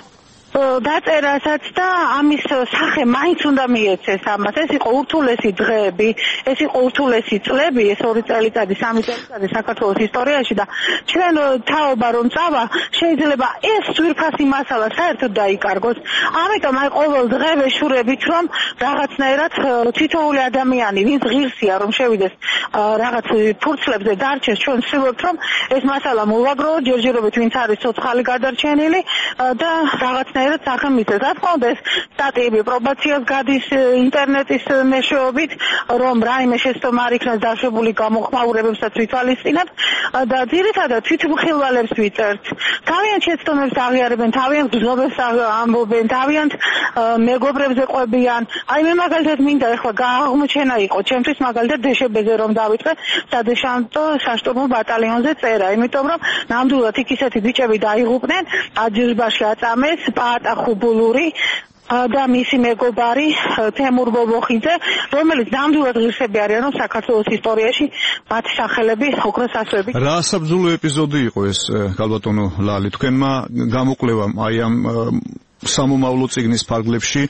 დაწერასაც და ამის სახე მაინც უნდა მიეცეს ამას. ეს იყო ურთულესი დღეები, ეს იყო ურთულესი წლები, ეს ორი წელიწადი, სამი წელიწადი საქართველოს ისტორიაში და ჩვენ თაობა რომ წავა, შეიძლება ეს ძვირფასი მასალა საერთოდ დაიკარგოს. ამიტომ აი ყოველ დღე ვეშურებით რომ რაღაცნაირად თითოეული ადამიანი, ვინც ღირსია რომ შევიდეს რაღაც ფურცლებზე დარჩეს, ჩვენ ვცდილობთ რომ ეს მასალა მოვაგროვოთ, ჯერჯერობით ვინც არის ცოცხალი გადარჩენილი და რაღაცნაირად ერთ სახელმწიფოს რა თქმა უნდა ეს სტატიები პრობაციას გადის ინტერნეტის მეშვეობით რომ რაიმე შეცდომა არ იქნას დაშვებული გამოხმაურებებსაც ვითვალისწინებთ და ძირითადად თვითმხილვალებს ვიწერთ თავიანთ შეცდომებს აღიარებენ თავიანთ გზნობებს ამბობენ თავიანთ მეგობრებზე ყვებიან აი მე მაგალითად მინდა ახლა აღმოჩენა იყო ჩემთვის მაგალითად დშბ-ზე რომ დავიწყე სადეშანტო საშტურმო ბატალიონზე წერა იმიტომ რომ ნამდვილად იქ ისეთი ბიჭები დაიღუპნენ აჯილბაში აწამეს პაატა ხუბულური და მისი მეგობარი თემურ ბობოხიძე, რომელიც ნამდვილად ღირსები არიან რომ საქართველოს ისტორიაში მათი სახელები ოქროს ასოებით. რა საბრძოლო ეპიზოდი იყო ეს ქალბატონო ლალი თქვენმა გამოკვლევამ აი ამ სამომავლო წიგნის ფარგლებში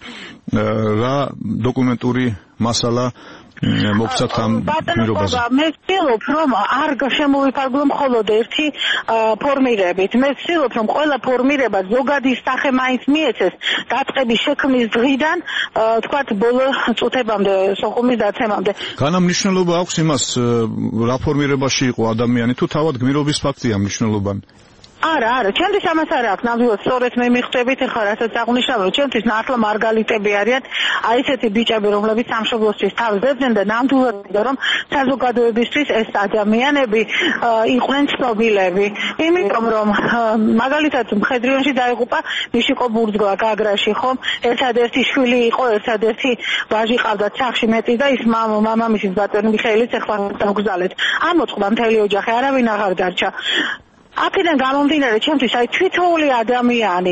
რა დოკუმენტური მასალა მოგცათ ამ გმირობაზე. მე ვცდილობ რომ არ შემოვიფარგლო მხოლოდ ერთი ფორმირებით. მე ვცდილობ რომ ყველა ფორმირება ზოგადი სახე მაინც მიეცეს დაწყების შექმნის დღიდან თქვათ ბოლო წუთებამდე სოხუმის დაცემამდე. განამნიშნულობა აქვს იმას რა ფორმირებაში იყო ადამიანი თუ თავად გმირობის ფაქტია მნიშვნელოვანი. არა, არა, ჩემთვის ამას არ აქვს, ნამდვილად სწორედ მე მიხვდებით, ახლა რასაც აღნიშნავ, რომ ჩემთვის მართლა მარგალიტები არიან, აი ესეთი ბიჭები, რომლებიც სამშობლოსთვის თავს დებდნენ და ნამდვილად რომ საზოგადოებისთვის ეს ადამიანები იყვნენ ცნობილები. იმიტომ რომ მაგალითად მხედრიონში დაიღუპა მიშიკო ბურძგლა გაგრაში, ხომ? ერთადერთი შვილი იყო, ერთადერთი ვაჟი ყავდათ სახლში მეტი და ის მამამისის ბატონი მიხეილიც ახლა დაგზალეთ. ამოწყდა მთელი ოჯახი, არავინ აღარ დარჩა. აქედან გამომდინარე ჩემთვის აი თვითოული ადამიანი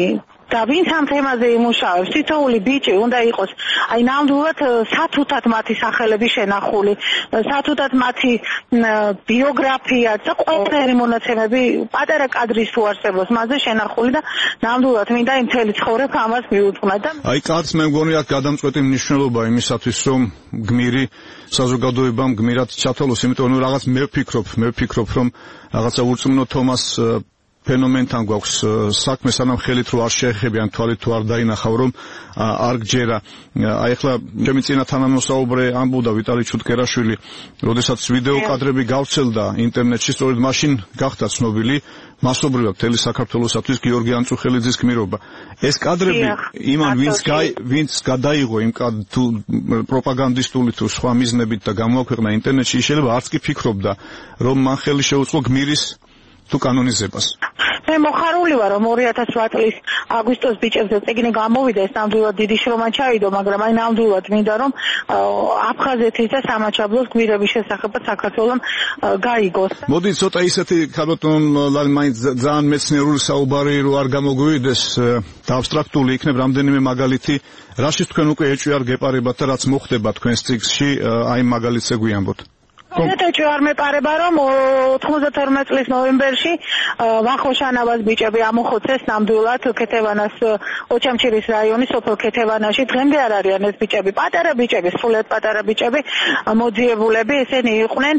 და ვინც ამ თემაზე იმუშავებს, თითოეული ბიჭი უნდა იყოს აი ნამდვილად სათუთად მათი სახელები შენახული, სათუთად მათი ბიოგრაფია და ყველაფერი მონაცემები პატარა კადრის თუ არსებობს მასზე შენახული და ნამდვილად მინდა იმ მთელი ცხოვრება ამას მიუძღვნა და აი კაც მე მგონი აქ გადამწყვეტი მნიშვნელობა იმისათვის რომ გმირი საზოგადოებამ გმირად ჩათვალოს, იმიტომ რომ რაღაც მე ვფიქრობ, მე ვფიქრობ რომ რაღაცა ურწმუნო თომას ფენომენთან გვაქვს საქმე, სანამ ხელით რო არ შეეხებიან, თვალით თუ არ დაინახავ რომ არ გჯერა. აი ახლა ჩემი წინა თანამოსაუბრე ამბობდა ვიტალი ჩუტკერაშვილი, როდესაც ვიდეო კადრები გავცელდა ინტერნეტში, სწორედ მაშინ გახდა ცნობილი მასობრივად მთელი საქართველოსათვის გიორგი ანწუხელიძის გმირობა. ეს კადრები იმან ვინც ვინც გადაიღო იმ თუ პროპაგანდისტული თუ სხვა მიზნებით და გამოაქვეყნა ინტერნეტში, შეიძლება არც კი ფიქრობდა რომ მან ხელი შეუწყო გმირის თუ კანონიზებას. მე მოხარული ვარ რომ ორი ათას ოთხ წლის აგვისტოს ბიჭებზე წიგნი გამოვიდა, ეს ნამდვილად დიდი შრომა ჩაიდო, მაგრამ აი ნამდვილად მინდა რომ აფხაზეთის და სამაჩაბლოს გმირების შესახებაც საქართველოს გაიგოს. მოდი ცოტა ისეთი ქალბატონ ლალი მაინც ძალიან მეცნიერული საუბარი რო არ გამოგვივიდეს და აბსტრაქტული იქნებ რამდენიმე მაგალითი, რაშიც თქვენ უკვე ეჭვი არ გეპარებათ და რაც მოხდება თქვენს წიგნში, აი მაგალითზე გვიამბოთ. კონკრეტულად არ მეპარება რომ ოთხმოცდათორმეტ წლის ნოემბერში ვახოშანავას ბიჭები ამოხოცეს ნამდვილად ქეთევანას ოჩამჩირის რაიონის სოფელ ქეთევანაში. დღემდე არ არიან ეს ბიჭები, პატარა ბიჭები, სრულიად პატარა ბიჭები, მოძიებულები, ესენი იყვნენ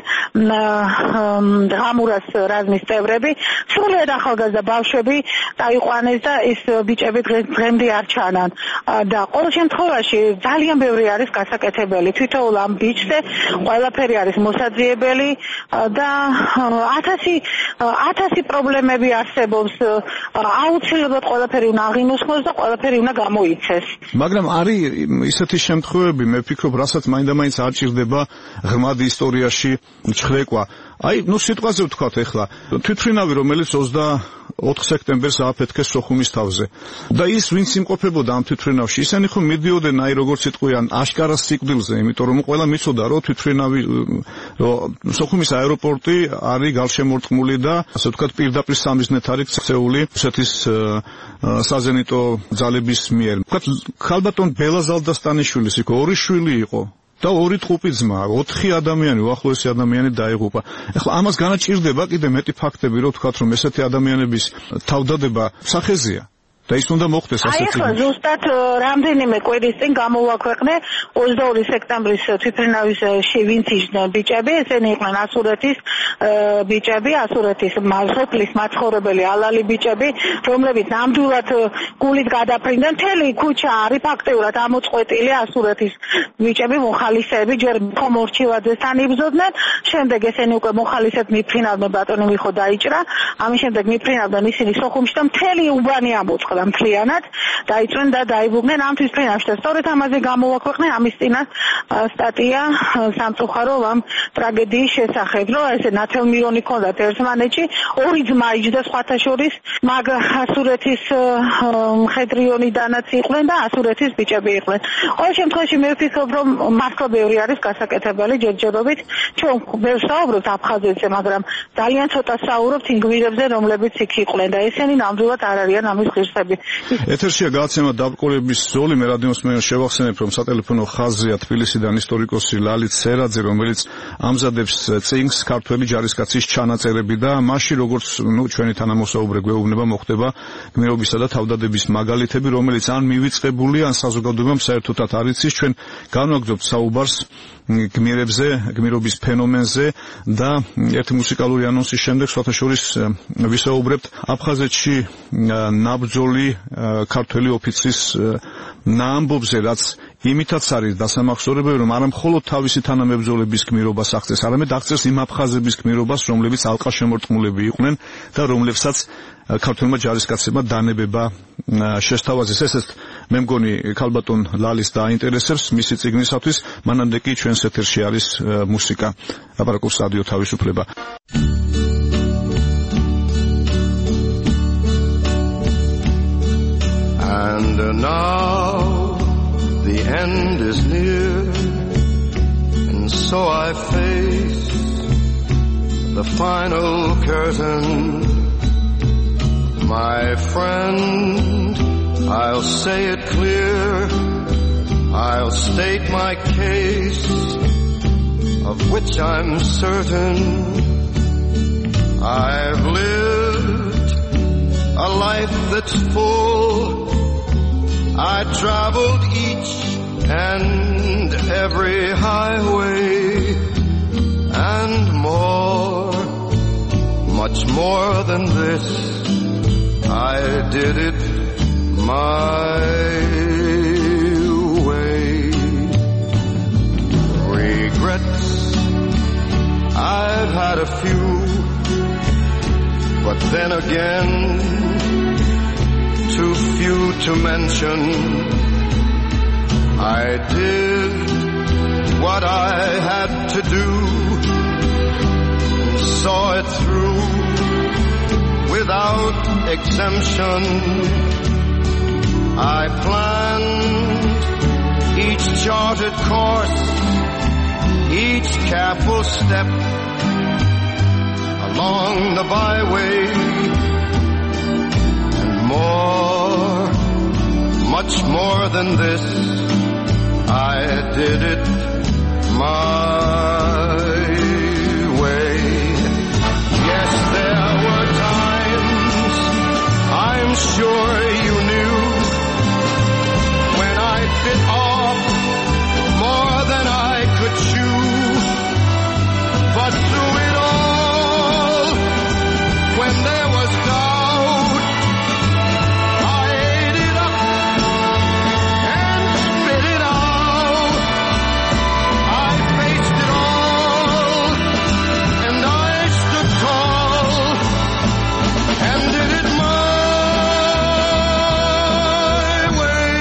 ღამურას რაზმის წევრები, სრულიად ახალგაზრდა ბავშვები დაიყვანეს და ეს ბიჭები დღემდე არ ჩანან და ყოველ შემთხვევაში ძალიან ბევრი არის გასაკეთებელი. თვითონ ამ ბიჭზე ყველაფერი არის მოსაძიებელი და ათასი ათასი პრობლემები არსებობს. აუცილებლად ყველაფერი უნდა აღინუსხოს და ყველაფერი უნდა გამოიცეს. მაგრამ არის ისეთი შემთხვევები, მე ვფიქრობ, რასაც მაინდა-მაინც არ ჭირდება ღრმად ისტორიაში ჩხრეკვა. აი, ნუ სიტყვაზე ვთქვათ ახლა, თვითმფრინავი, რომელიც ოცდაოთხ სექტემბერს ააფეთქეს სოხუმის თავზე. და ის ვინც იმყოფებოდა ამ თვითმფრინავში, ისინი ხომ მიდიოდნენ აი როგორც იტყვიან, აშკარას სიკვდილზე, იმიტომ რომ ყველა მიცოდა, რომ თვითმფრინავი სოხუმის აეროპორტი არის გარშემორტყმული და ასე ვთქვათ პირდაპირ სამიზნეთ არის ქცეული რუსეთის საზენიტო ძალების მიერ. ვთქვათ, ქალბატონ ბელა ზალდასტანიშვილის იქ ორი შვილი იყო და ორი ტყუპი ძმა, ოთხი ადამიანი, უახლოესი ადამიანი დაიღუპა. ეხლა ამას განაჭირდება კიდე მეტი ფაქტები, რომ ვთქვათ, რომ ესეთი ადამიანების თავდადება სახეზეა. და ის უნდა მოხდეს ასეთი. აი ახლა ზუსტად რამდენიმე კვირის წინ გამოვაქვეყნე ოცდაორი სექტემბრის თვითმფრინავის ვინც იჯდნენ ბიჭები, ესენი იყვნენ ასურეთის ბიჭები, ასურეთის სოფლის მაცხოვრებელი ალალი ბიჭები, რომლებიც ნამდვილად გულით გადაფრინდნენ. მთელი ქუჩა არის ფაქტიურად ამოწყვეტილი ასურეთის ბიჭები, მოხალისეები, ჯერ ხომორჩილაძესთან იბრძოდნენ, შემდეგ ესენი უკვე მოხალისედ მიფრინავდნენ, ბატონი მიხო დაიჭრა, ამის შემდეგ მიფრინავდნენ ისინი სოხუმში და მთელი უბანი ამოწყდა. მთლიანად დაიწვენ და დაიბუგნენ ამ თვითმფრინავში და სწორედ ამაზე გამოვაქვეყნე ამის წინა სტატია სამწუხარო ამ ტრაგედიის შესახებ, რომ ესე ნათელმირონი ჰქონდათ ერთმანეთში, ორი ძმა იჯდა სხვათა შორის, მაგ ასურეთის მხედრიონიდანაც იყვნენ და ასურეთის ბიჭები იყვნენ. ყოველ შემთხვევაში მე ვფიქრობ, რომ მართლა ბევრი არის გასაკეთებელი ჯერჯერობით. ჩვენ ბევრს საუბრობთ აფხაზეთზე, მაგრამ ძალიან ცოტა საუბრობთ იმ გმირებზე, რომლებიც იქ იყვნენ და ესენი ნამდვილად არ არიან ამის ღირსები. ეთერშია გადაცემა დაბრკოლების ზოლი, მე რადიოს მე შევახსენებ, რომ სატელეფონო ხაზია თბილისიდან ისტორიკოსი ლალი ცერაძე, რომელიც ამზადებს წიგნს ქართველი ჯარისკაცის ჩანაწერები და მასში როგორც ნუ ჩვენი თანამოსაუბრე გვეუბნება მოხდება გმირობისა და თავდადების მაგალითები, რომელიც ან მივიწყებული, ან საზოგადოებამ საერთოდაც არ იცის. ჩვენ განვაგრძობთ საუბარს გმირებზე, გმირობის ფენომენზე და ერთი მუსიკალური ანონსის შემდეგ სხვათა შორის ვისაუბრებთ აფხაზეთში ნაბრძოლი ქართველი ოფიცრის ნაამბობზე, რაც იმითაც არის დასამახსოვრებელი, რომ არა მხოლოდ თავისი თანამებრძოლების გმირობას აღწევს, არამედ აღწევს იმ აფხაზების გმირობას, რომლებიც ალყაშემორტყმულები იყვნენ და რომლებსაც ქართველმა ჯარისკაცებმა დანებება შესთავაზეს. ესეც მე მგონი ქალბატონ ლალის დაინტერესებს მისი წიგნისათვის, მანამდე კი ჩვენს ეთერში არის მუსიკა. აპარაკობს რადიო თავისუფლება. And now the end is near, and so I face the final curtain. My friend, I'll say it clear, I'll state my case, of which I'm certain. I've lived a life that's full. I traveled each and every highway and more, much more than this. I did it my way. Regrets, I've had a few, but then again, too few to mention. I did what I had to do, and saw it through without exemption. I planned each charted course, each careful step along the byway, and more, much more than this, I did it my way. Yes, there were times, I'm sure you knew, when I bit off more than I could chew. But through it all, when there was doubt, I ate it up and spit it out. I faced it all, and I stood tall, and did it my way.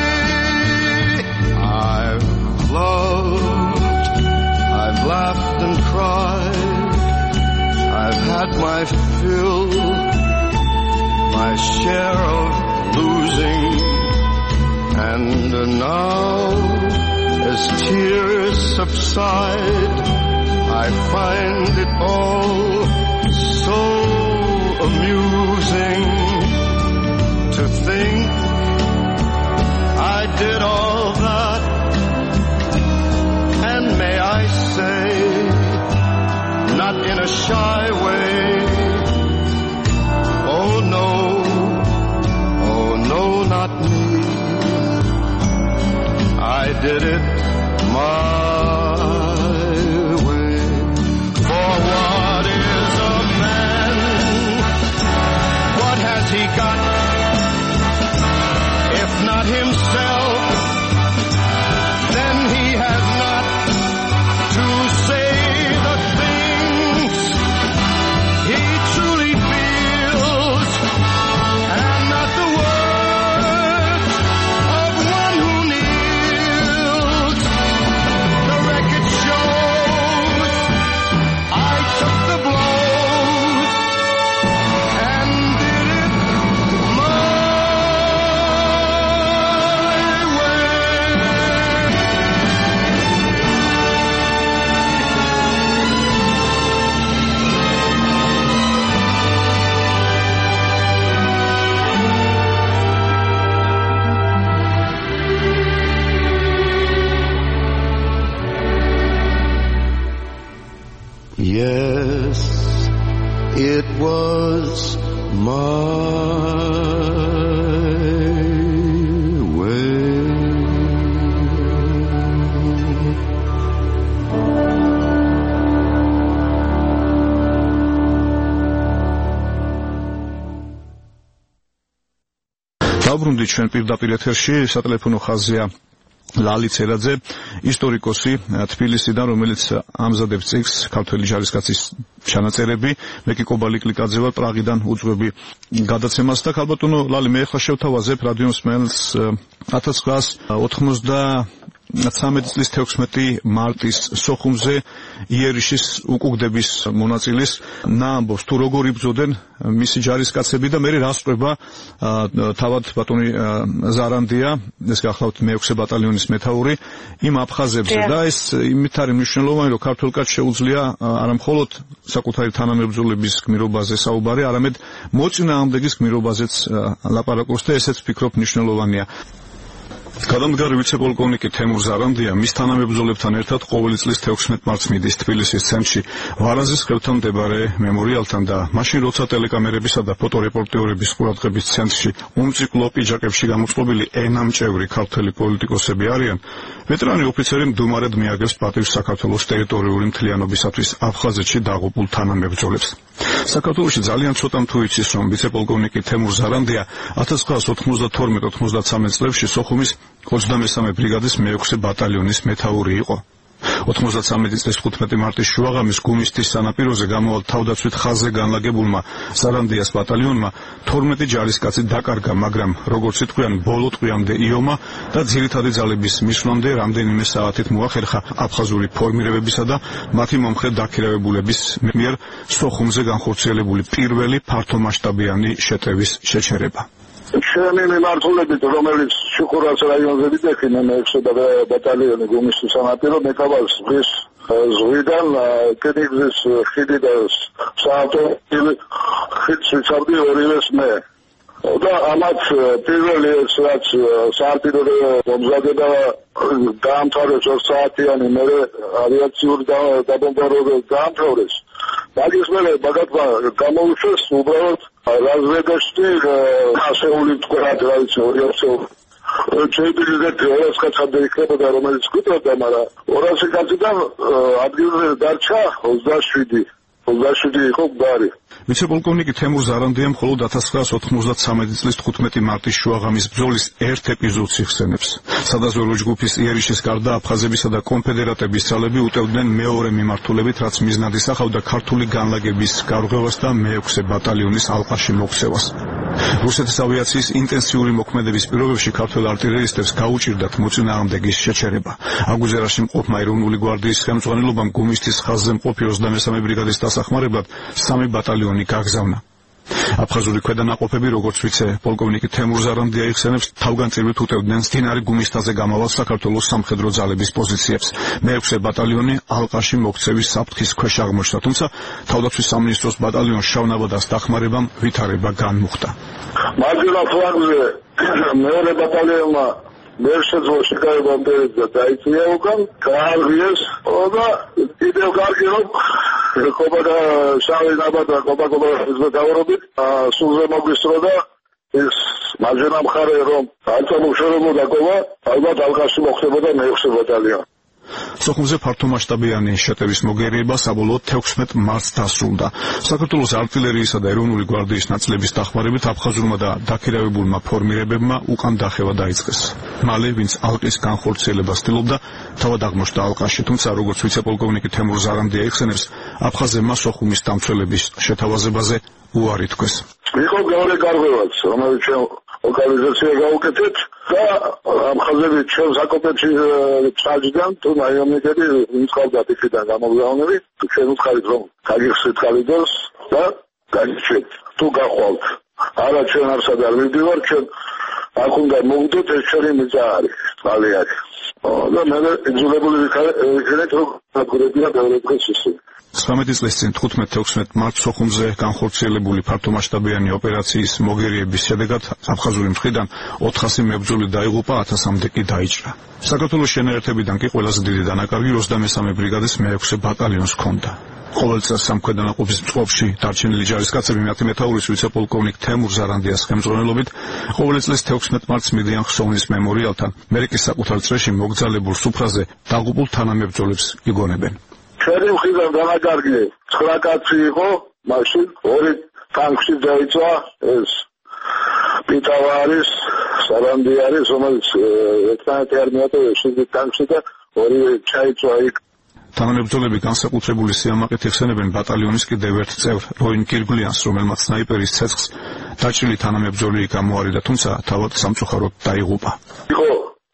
I've loved, I've laughed and cried, I've had my fill, my share of losing, and now, as tears subside, I find it all so amusing to think I did all that, and may I say, not in a shy way. Oh no, oh no, not me. I did it my way. For what is a man? What has he got? If not himself, then he has not to say the things he truly feels, and not the words of one who kneels. The record shows I took the blows and did it my way. Yes, it was my way. დავბრუნდით ჩვენ პირდაპირ ეთერში, სატელეფონო ხაზია ლალი ცერაძე, ისტორიკოსი თბილისიდან, რომელიც ამზადებს წიგნს ქართველი ჯარისკაცის ჩანაწერები. მე კი კობალი კლიკაძე ვარ, პრაღიდან უძღვები გადაცემას და ქალბატონო ლალი, მე ახლა შევთავაზებ რადიო მსმენელს ათას ცხრაასი ოთხმოცდა ცამეტი წლის თექვსმეტი მარტის სოხუმზე იერიშის უკუგდების მონაწილის ნაამბობს თუ როგორ იბრძოდნენ მისი ჯარისკაცები და მე რა სწრება თავად ბატონი ზარანდია ეს გახლავთ მეექვსე ბატალიონის მეთაური იმ აფხაზებზე და ეს იმით არის მნიშვნელოვანი რომ ქართულ კაცს შეუძლია არა მხოლოდ საკუთარი თანამებრძოლების გმირობაზე საუბარი არამედ მოწინააღმდეგის გმირობაზეც ლაპარაკობს და ესეც ვფიქრობ მნიშვნელოვანია. გადამდგარი ვიცე-პოლკოვნიკი თემურ ზარანდია მის თანამებრძოლებთან ერთად ყოველი წლის თექვსმეტ მარტს მიდის თბილისის ცენტრში ვარაზის ხევთან მდებარე მემორიალთან და მაშინ როცა ტელეკამერებისა და ფოტორეპორტიორების ყურადღების ცენტრში უმციკლო პიჯაკებში გამოწყობილი ენამჭევრი ქართველი პოლიტიკოსები არიან ვეტერანი ოფიცერი მდუმარედ მიაგებს პატივს საქართველოს ტერიტორიული მთლიანობისათვის აფხაზეთში დაღუპულ თანამებრძოლებს. საქართველოში ძალიან ცოტამ თუ იცის რომ ვიცე-პოლკოვნიკი თემურ ზარანდია ათას ცხრაას ოთხმოცდათორმეტ ოთხმოცდაცამეტ წლებში სოხუმის ოცდამესამე ბრიგადის მეექვსე ბატალიონის მეთაური იყო. ოთხმოცდაცამეტი წლის თხუთმეტი მარტის შუაღამის გუმისთის სანაპიროზე გამოვალ თავდაცვით ხაზზე განლაგებულმა ზარანდიას ბატალიონმა თორმეტი ჯარისკაცი დაკარგა, მაგრამ როგორც იტყვიან, ბოლო ტყვიამდე იომა და ძირითადი ძალების მისვლამდე რამდენიმე საათით მოახერხა აფხაზური ფორმირებებისა და მათი მომხრე დაქირავებულების მიერ სოხუმზე განხორციელებული პირველი ფართომასშტაბიანი შეტევის შეჩერება. Ჩემი მიმართულებით, რომელიც შუქურას რაიონზე ვიდექინე მეექვსე ბატალიონი გუმისთის სანაპირო მეტავას ზღვის ზღვიდან კენიგზის ხიდი და საავტომობილო ხიდს ვიცავდი ორივეს მე. და ამათ პირველი ეს რაც საარტილერიო მომზადება დაამთავრეს ორ საათიანი მერე ავიაციური დაბომბარდირება დაამთავრეს. მაგის მერე ბაგატმა გამოუშვეს უბრალოდ რაზვედაში ასეული მტკვრად რა ვიცი ორი ასეული შეიძლება ორას კაცამდე იქნებოდა რომელიც გვიტყოდა მაგრამ ორასი კაციდან ადგილზე დარჩა ოცდაშვიდი ოცდაშვიდი იყო გვარი. ვიცე-პოლკოვნიკი თემურ ზარანდია მხოლოდ ათას ცხრაას ოთხმოცდაცამეტი წლის თხუთმეტი მარტის შუაღამის ბრძოლის ერთ ეპიზოდს იხსენებს. სადაზვერვო ჯგუფის იერიშის გარდა აფხაზებისა და კონფედერატების ძალები უტევდნენ მეორე მიმართულებით, რაც მიზნად ისახავდა ქართული განლაგების გარღვევას და მეექვსე ბატალიონის ალყაში მოქცევას. რუსეთის ავიაციის ინტენსიური მოქმედების პირობებში ქართველ არტილერისტებს გაუჭირდათ მოწინააღმდეგის შეჩერება. აგვიზერაში მყოფმა ეროვნული გვარდიის ხელმძღვანელობამ გუმისთის ხაზზე მყოფი ოცდამესამე ბრიგადის დასახმარებლად სამი ბატალიონი გაგზავნა. აფხაზური ქვედანაყოფები, როგორც ვიცე-პოლკოვნიკი თემურ ზარანდია იხსენებს, თავგანწირვით უტევდნენ მდინარე გუმისთაზე გამავალ საქართველოს სამხედრო ძალების პოზიციებს. მეექვსე ბატალიონი ალყაში მოქცევის საფრთხის ქვეშ აღმოჩნდა, თუმცა თავდაცვის სამინისტროს ბატალიონს შავნაბადას დახმარებამ ვითარება განმუხტა. მარჯვენა ფლანგზე მეორე ბატალიონმა ვერ შეძლო შეკავებამდე და დაიწია უკან, გაარღვიეს და კიდევ კარგი რომ კობა შავი ნაბადა კობა-კობა მეთაურობით სულზე მოგვისწრო და ეს მარჯვენა მხარე რომ არ წამოშორებოდა კობა, ალბათ ალყაში მოხდებოდა მეექვსე ბატალიონი. სოხუმზე ფართომასშტაბიანი შეტევის მოგერიება საბოლოოდ თექვსმეტ მარტს დასრულდა. საქართველოს არტილერიისა და ეროვნული გვარდიის ნაწილების დახმარებით აფხაზურმა და დაქირავებულმა ფორმირებებმა უკან დახევა დაიწყეს. მალე ვინც ალყის განხორციელებას ცდილობდა, თავად აღმოჩნდა ალყაში, თუმცა როგორც ვიცე-პოლკოვნიკი თემურ ზარანდია იხსენებს, აფხაზებმა სოხუმის დამცველების შეთავაზებაზე უარი თქვეს. იყო მეორე გარღვევაც, რომელიც ლოკალიზაცია გაუკეთეთ და აფხაზები ჩვენს აკოპებში ჩაჯდან თუ ნაიომნიკები მისყავდათ იქიდან გამოგზავნები ჩვენ ვუხარით რომ გაგიხსნით კალიდორს და გაგიჩვენთ თუ გახვალთ არა ჩვენ არსად არ მივდივარ ჩვენ აქ უნდა მოვიდოთ ეს ჩვენი მიწა არის წყალი არის და მე იძულებული ვიქნეთ რომ აკურებია მეორე დღეს ისე ცხრამეტი წლის წინ თხუთმეტ თექვსმეტ მარტს სოხუმზე განხორციელებული ფართომასშტაბიანი ოპერაციის მოგერიების შედეგად აფხაზური მხრიდან ოთხასი მებრძოლი დაიღუპა, ათასამდე კი დაიჭრა. საქართველოს შენაერთებიდან კი ყველაზე დიდი დანაკარგი ოცდამესამე ბრიგადის მეექვსე ბატალიონს ჰქონდა. ყოველ წელს სამხედრო-ნაყოფის წყობაში დარჩენილი ჯარისკაცები მათი მეთაურის ვიცე-პოლკოვნიკ თემურ ზარანდიას ხელმძღვანელობით ყოველი წლის თექვსმეტ მარტს მიდიან ხსოვნის მემორიალთან, მერიკის საკუთარ წრეში მოგძალებულ სუფრაზე დაღუპულ თანამებრძოლებს იგონებენ. ჩვენი მხრიდან დანაკარგი ცხრა კაცი იყო, მაშინ ორი ტანკში დაიწვა ეს პიტავარის სარანდიარის, რომელიც ერთმანეთი არ მიატოვეს შვიდი ტანკში და ორი ჩაიწვა იქ. თანამებრძოლები განსაკუთრებული სიამაყით იხსენებენ ბატალიონის კიდევ ერთ წევრ როინ კირგლიანს, რომელმაც სნაიპერის ცეცხლს დაჭრილი თანამებრძოლი გამოარიდა, თუმცა თავად სამწუხაროდ დაიღუპა. იყო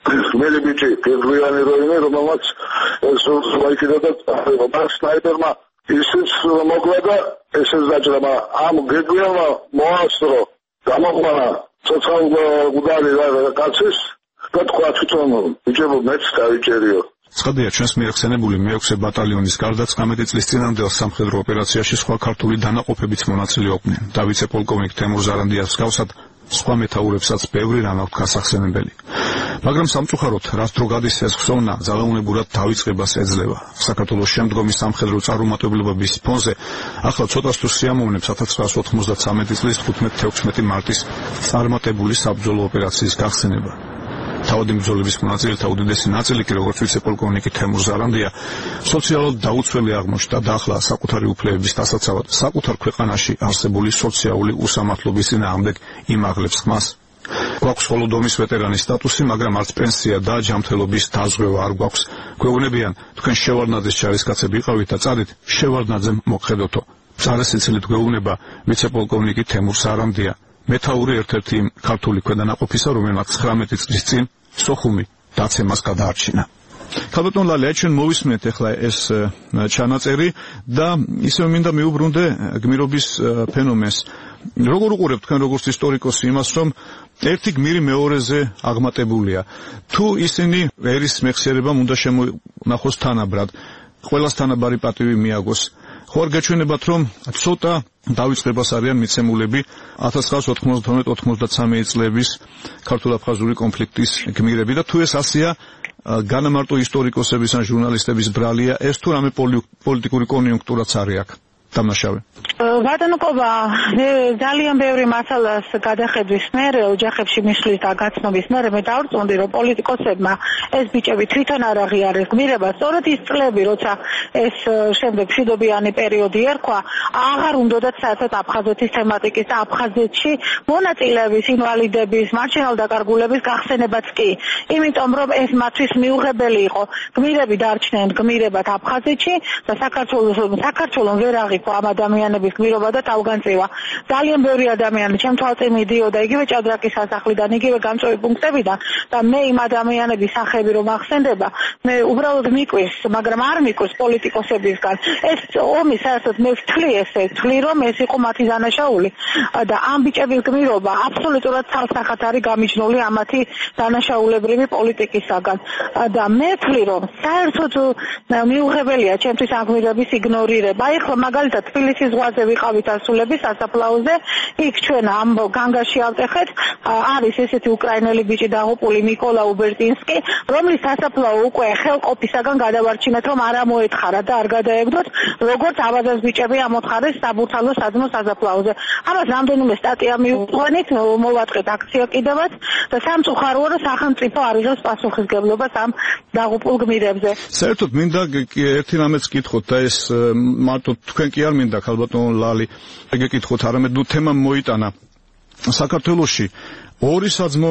მელი ბიჭი გეგვიანი როინე რომელმაც ეს ვაიქიდა და მას სნაიპერმა ისიც მოკლა და ესეც დაჭრა, მაგრამ ამ გეგვიანმა მოასწრო გამოყვანა ცოცხალ გუდარი კაცის და თქვა თვითონ ბიჭებო მეც დავიჭერიო. ცხადია, ჩვენს მიეხსენებული მეექვსე ბატალიონის გარდა ცხრამეტი წლის წინანდელ სამხედრო ოპერაციაში სხვა ქართული დანაყოფებიც მონაწილეობდნენ. დავიცე-პოლკოვნიკ თემურ ზარანდიას მსგავსად სხვა მეთაურებსაც ბევრი რამ აქვთ გასახსენებელი. მაგრამ სამწუხაროდ, რაც დრო გადის ეს ხსოვნა ძალაუნებურად დავიწყებას ეძლევა. საქართველოს შემდგომი სამხედრო წარუმატებლობების ფონზე ახლა ცოტას თუ სიამოვნებს ათას ცხრაასი ოთხმოცდათვრამეტი წლის თხუთმეტი-თექვსმეტი მარტის წარმატებული საბრძოლო ოპერაციის გახსენება. თავადი ბრძოლების მონაწილეთა უდიდესი ნაწილი კი როგორც ვიცე-პოლკოვნიკი თემურ ზარანდია სოციალურად დაუცველი აღმოჩნდა და ახლა საკუთარი უფლებების დასაცავად საკუთარ ქვეყანაში არსებული სოციალური უსამართლობის წინააღმდეგ იმაღლებს ხმას. გვაქვს მხოლოდ ომის ვეტერანის სტატუსი, მაგრამ არც პენსია და ჯანმრთელობის დაზღვევა არ გვაქვს. გვეუბნებიან, თქვენ შევარდნაძის ჯარისკაცები იყავით და წადით შევარდნაძემ მოგხედოთო. წარესიცილით გვეუბნება ვიცე-პოლკოვნიკი თემურ ზარანდია, მეთაური ერთ-ერთი ქართული ქვედანაყოფისა, რომელმაც ცხრამეტი წლის წინ სოხუმი დაცემას გადაარჩინა. ქალბატონ ლალე, ჩვენ მოვისმენთ ახლა ეს ჩანაწერი და ისევ მინდა მიუბრუნდე გმირობის ფენომენს. როგორ უყურებთ თქვენ როგორც ისტორიკოსი იმას, რომ ერთი გმირი მეორეზე აღმატებულია? თუ ისინი ერის მეხსიერებამ უნდა შემონახოს თანაბრად, ყველას თანაბარი პატივი მიაგოს, ხო არ გეჩვენებათ, რომ ცოტა დავიწყებას არიან მიცემულები ათას ცხრაასი ოთხმოცდათორმეტი ოცდამეცხრე წლების ქართულ-აფხაზური კონფლიქტის გმირები და თუ ეს ასია განამარტო ისტორიკოსების ან ჟურნალისტების ბრალია, ეს თუ რამე პოლიტიკური კონიუნქტურაც არის აქ დამნაშავე? ბატონო კობა, ძალიან ბევრი მასალას გადახედვის მერე, ოჯახებში მისვლის და გაცნობის მერე მე დავწუნდი, რომ პოლიტიკოსებმა ეს ბიჭები თვითონ არ აღიარეს გმირება. სწორედ ის წლები, როცა ეს შემდეგ მშვიდობიანი პერიოდი ერქვა, აღარ უნდათ საერთოდ აფხაზეთის თემატიკის და აფხაზეთში მონაწილეების, ინვალიდების, მარჩენალ დაკარგულების გახსენებაც კი. იმიტომ რომ ეს მათთვის მიუღებელი იყო. გმირები დარჩნენ გმირებად აფხაზეთში და საქართველოს საქართველოს ვერ აღიქვა ამ ადამიანების გმირობა და თავგანწირვა. ძალიან ბევრი ადამიანი ჩემ თვალწინ მიდიოდა იგივე ჭადრაკის სასახლიდან, იგივე გამწვევი პუნქტებიდან და მე იმ ადამიანების სახეები რომ ახსენდება, მე უბრალოდ მიკვირს, მაგრამ არ მიკვირს პოლიტიკოსებისგან. ეს ომი საერთოდ მე ვთვლი ესე, ვთვლი რომ ეს იყო მათი დანაშაული და ამ ბიჭების გმირობა აბსოლუტურად ცალსახად არის გამიჯნული ამათი დანაშაულებრივი პოლიტიკისაგან და მე ვთვლი რომ საერთოდ მიუღებელია ჩემთვის ამ გმირების იგნორირება. აი ხო მაგალითად თბილისის ზღვაზე ვიყავით ასულების სასაფლაოზე, იქ ჩვენ ამ განგაში ავტეხეთ, არის ესეთი უკრაინელი ბიჭი დაღუპული მიკოლა უბერტინსკი, რომლის სასაფლაო უკვე ხელყოფისაგან გადავარჩინეთ, რომ არ ამოეთხარა და არ გადაეგდოთ, როგორც აბაზას ბიჭები ამოთხარეს საბურთალო სადმო სასაფლაოზე. ამას რამდენიმე სტატია მივუყვანით, მოვატყეთ აქცია კიდევაც და სამწუხაროა, რომ სახელმწიფო არ იღებს პასუხისგებლობას ამ დაღუპულ გმირებზე. საერთოდ მინდა ერთი რამეც გითხოთ და ეს მარტო თქვენ კი არ მინდა ქალბატონ ლალი გეკითხოთ, არამედ ნუ თემა მოიტანა. საქართველოში ორი საძმო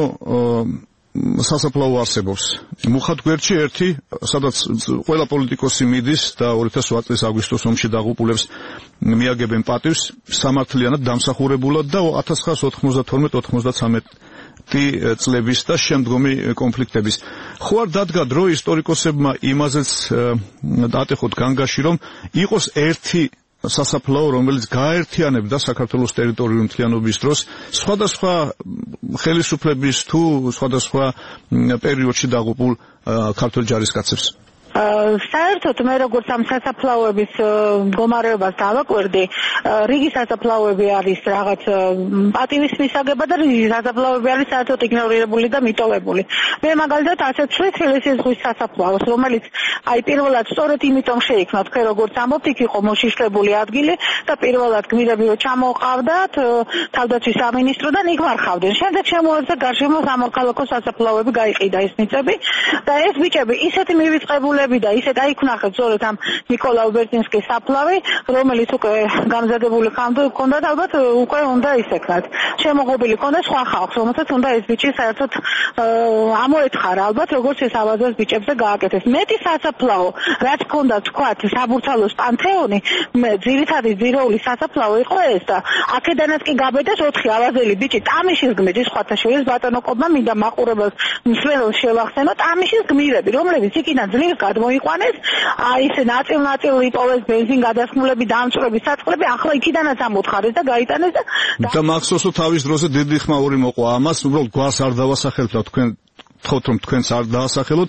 სასაფლაო არსებობს. მუხად გვერდში ერთი, სადაც ყველა პოლიტიკოსი მიდის და ორი ათას ოთხ წლის აგვისტოს ომში დაღუპულებს მიაგებენ პატივს სამართლიანად დამსახურებულად და ათას ცხრაასი ოთხმოცდათორმეტი ოცდამეცხრე წლების და შემდგომი კონფლიქტების. ხო არ დადგა დრო ისტორიკოსებმა იმაზეც დაატეხოთ განგაში, რომ იყოს ერთი სასაფლაო, რომელიც გააერთიანებდა საქართველოს ტერიტორიული მთლიანობის დროს სხვადასხვა ხელისუფლების თუ სხვადასხვა პერიოდში დაღუპულ ქართველ ჯარისკაცებს? საერთოდ მე როგორც ამ სასაფლაოების მდგომარეობას დავაკვირდი, რიგი სასაფლაოები არის რაღაც პატივის მისაგება და რიგი სასაფლაოები არის საერთოდ იგნორირებული და მიტოვებული. მე მაგალითად ასეთ თბილისის ზღვის სასაფლაოს, რომელიც აი პირველად სწორედ იმიტომ შეიქმნა, თქვენ როგორც ამბობთ, იქ იყო მოშიშლებული ადგილი და პირველად გმირები რო ჩამოყავდათ თავდაცვის სამინისტროდან იქ მარხავდნენ. შემდეგ შემოეცა გარშემო სამოქალაქო სასაფლაოები, გაიყიდა ეს მიწები და ეს ბიჭები ისეთი მივიწყებული გმირები და ისეთ აი ქნახეთ სწორედ ამ ნიკოლა უბერტინსკის საფლავი, რომელიც უკვე გამზადებული ჰქონდა და ალბათ უკვე უნდა ისექნათ. შემოღობილი ჰქონდა სხვა ხალხს, რომელსაც უნდა ეს ბიჭი საერთოდ ამოეთხარა ალბათ როგორც ეს ავაზას ბიჭებზე გააკეთეს. მეტი სასაფლაო, რაც ჰქონდა თქვათ საბურთალოს პანთეონი, ძირითადი ძირეული სასაფლაო იყო ეს და აქედანაც კი გაბედას ოთხი ავაზელი ბიჭი ტამიშის გმირი, სხვათა შორის ბატონო კობმა მინდა მაყურებელს მსმენელს შევახსენოთ, ტამიშის გმირები, რომლებიც იქიდან ძლივ გადმოიყვანეს, აი ეს ნაწილ-ნაწილ იპოვეს ბენზინ გადასხმულები, დამწვრები, საწყლები, ახლა იქიდანაც ამოთხარეს და გაიტანეს და და მახსოვსო თავის დროზე დიდი ხმაური მოყვა ამას, უბრალოდ გვარს არ დავასახელოთ და თქვენ თქოთ რომ თქვენც არ დაასახელოთ,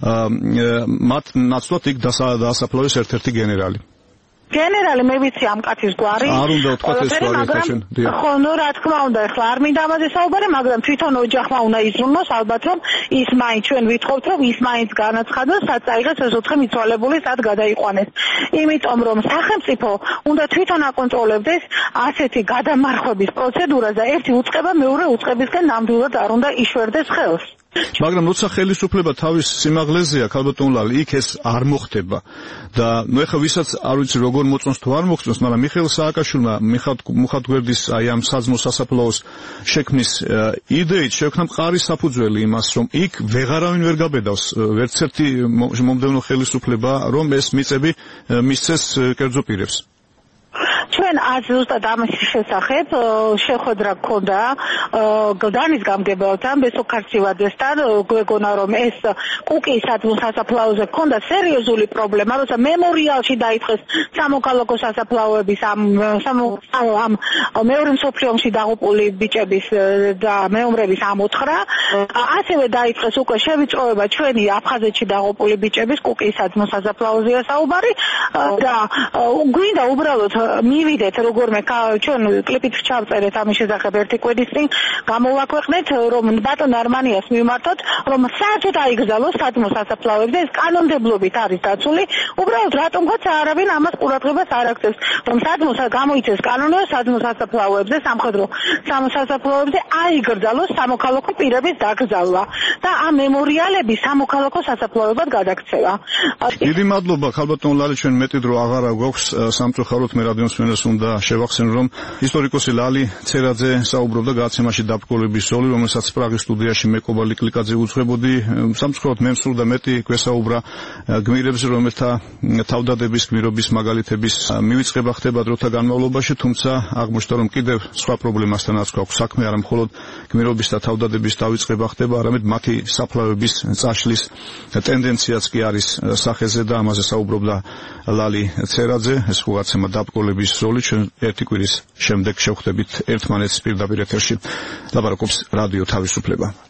მათ ნაცვლად იქ დაასაფლავეს ერთ-ერთი გენერალი. გენერალი მე ვიცი ამ კაცის გვარი. არ უნდა ვთქვათ ეს გვარი ხაშენ. ხო, ნუ რა თქმა უნდა, ახლა არ მინდა ამაზე საუბარი, მაგრამ თვითონ ოჯახმა უნდა იზრუნოს, ალბათ რომ ის მაინც ჩვენ ვითხოვთ, რომ ის მაინც განაცხადოს, სად წაიღეს ეს ოთხი მიცვალებული, სად გადაიყვანეს. იმიტომ რომ სახელმწიფო უნდა თვითონ აკონტროლებდეს ასეთი გადამარხვების პროცედურას და ერთი უწყება მეორე უწყებისგან ნამდვილად არ უნდა იშვერდეს ხელს. მაგრამ როცა ხელისუფლება თავის სიმაღლეზეა, ქალბატონლალი, იქ ეს არ მოხდება და ნუ ეხლა ვისაც არ ვიცი როგორ მოწონს თუ არ მოწონს, მაგრამ მიხეილ სააკაშვილმა მიხათ გვერდის აი ამ საძმო სასაფლაოს შექმნის იდეით შექმნა მყარი საფუძველი იმას, რომ იქ ვეღარავინ ვერ გაბედავს, ვერც ერთი მომდევნო ხელისუფლება, რომ ეს მიწები მისცეს კერძო პირებს. ჩვენ आज ზუსტად ამის შესახებ შეხვედრა გქონდა გლდანის გამგებელთან, ბესოქარცივადესთან, გვეგონა რომ ეს კუკის საძმო სასაფლაოზე გქონდა სერიოზული პრობლემა, როცა მემორიალში დაიწყეს სამოქალაქო სასაფლაოების ამ ამ მეორე მსოფლიო ომში დაღუპული ბიჭების და მეომრების ამოთხრა, ასევე დაიწყეს უკვე შევიწროება ჩვენი აფხაზეთში დაღუპული ბიჭების კუკის საძმო სასაფლაოზეა საუბარი და გვინდა უბრალოდ მივიდეთ როგორმე ჩვენ კლიპით ჩავწერეთ ამის შესახებ ერთი კვირის წინ გამოვაქვეყნეთ რომ ბატონ არმანიას მიმართოთ რომ საერთოდ აიგზავნოს საძმო სასაფლაოებზე ეს კანონმდებლობით არის დაცული უბრალოდ რატომღაც არავინ ამას ყურადღებას არ აქცევს რომ საძმო გამოიცეს კანონო საძმო სასაფლაოებზე სამხედრო სასაფლაოებზე აიგრძალოს სამოქალაქო პირების დაკრძალვა და ამ მემორიალების სამოქალაქო სასაფლაოებად გადაქცევა. დიდი მადლობა ქალბატონ ლალი, ჩვენ მეტი დრო აღარა გვაქვს სამწუხაროდ მე რადიოს მენელს უნდა შევახსენო რომ ისტორიკოსი ლალი ცერაძე საუბრობდა გადაცემაში დაბრძოლების ზოლი, რომელსაც პრაღის სტუდიაში მე კობალი კლიკაძე უძღვებოდი. სამწუხაროდ მე მსურდა მეტი გვესაუბრა გმირებზე, რომელთა თავდადების გმირობის მაგალითების მივიწყება ხდება დროთა განმავლობაში, თუმცა აღმოჩნდა რომ კიდევ სხვა პრობლემასთანაც გვაქვს საქმე, არა მხოლოდ გმირობის და თავდადების დავიწყება ხდება, არამედ მათი საფლავების წაშლის ტენდენციაც კი არის სახეზე და ამაზე საუბრობდა ლალი ცერაძე. ეს უგაცემა დაბრძოლების ზოლი, ჩვენ ერთი კვირის შემდეგ შევხვდებით ერთმანეთს პირდაპირ ეთერში. ლაპარაკობს რადიო თავისუფლება.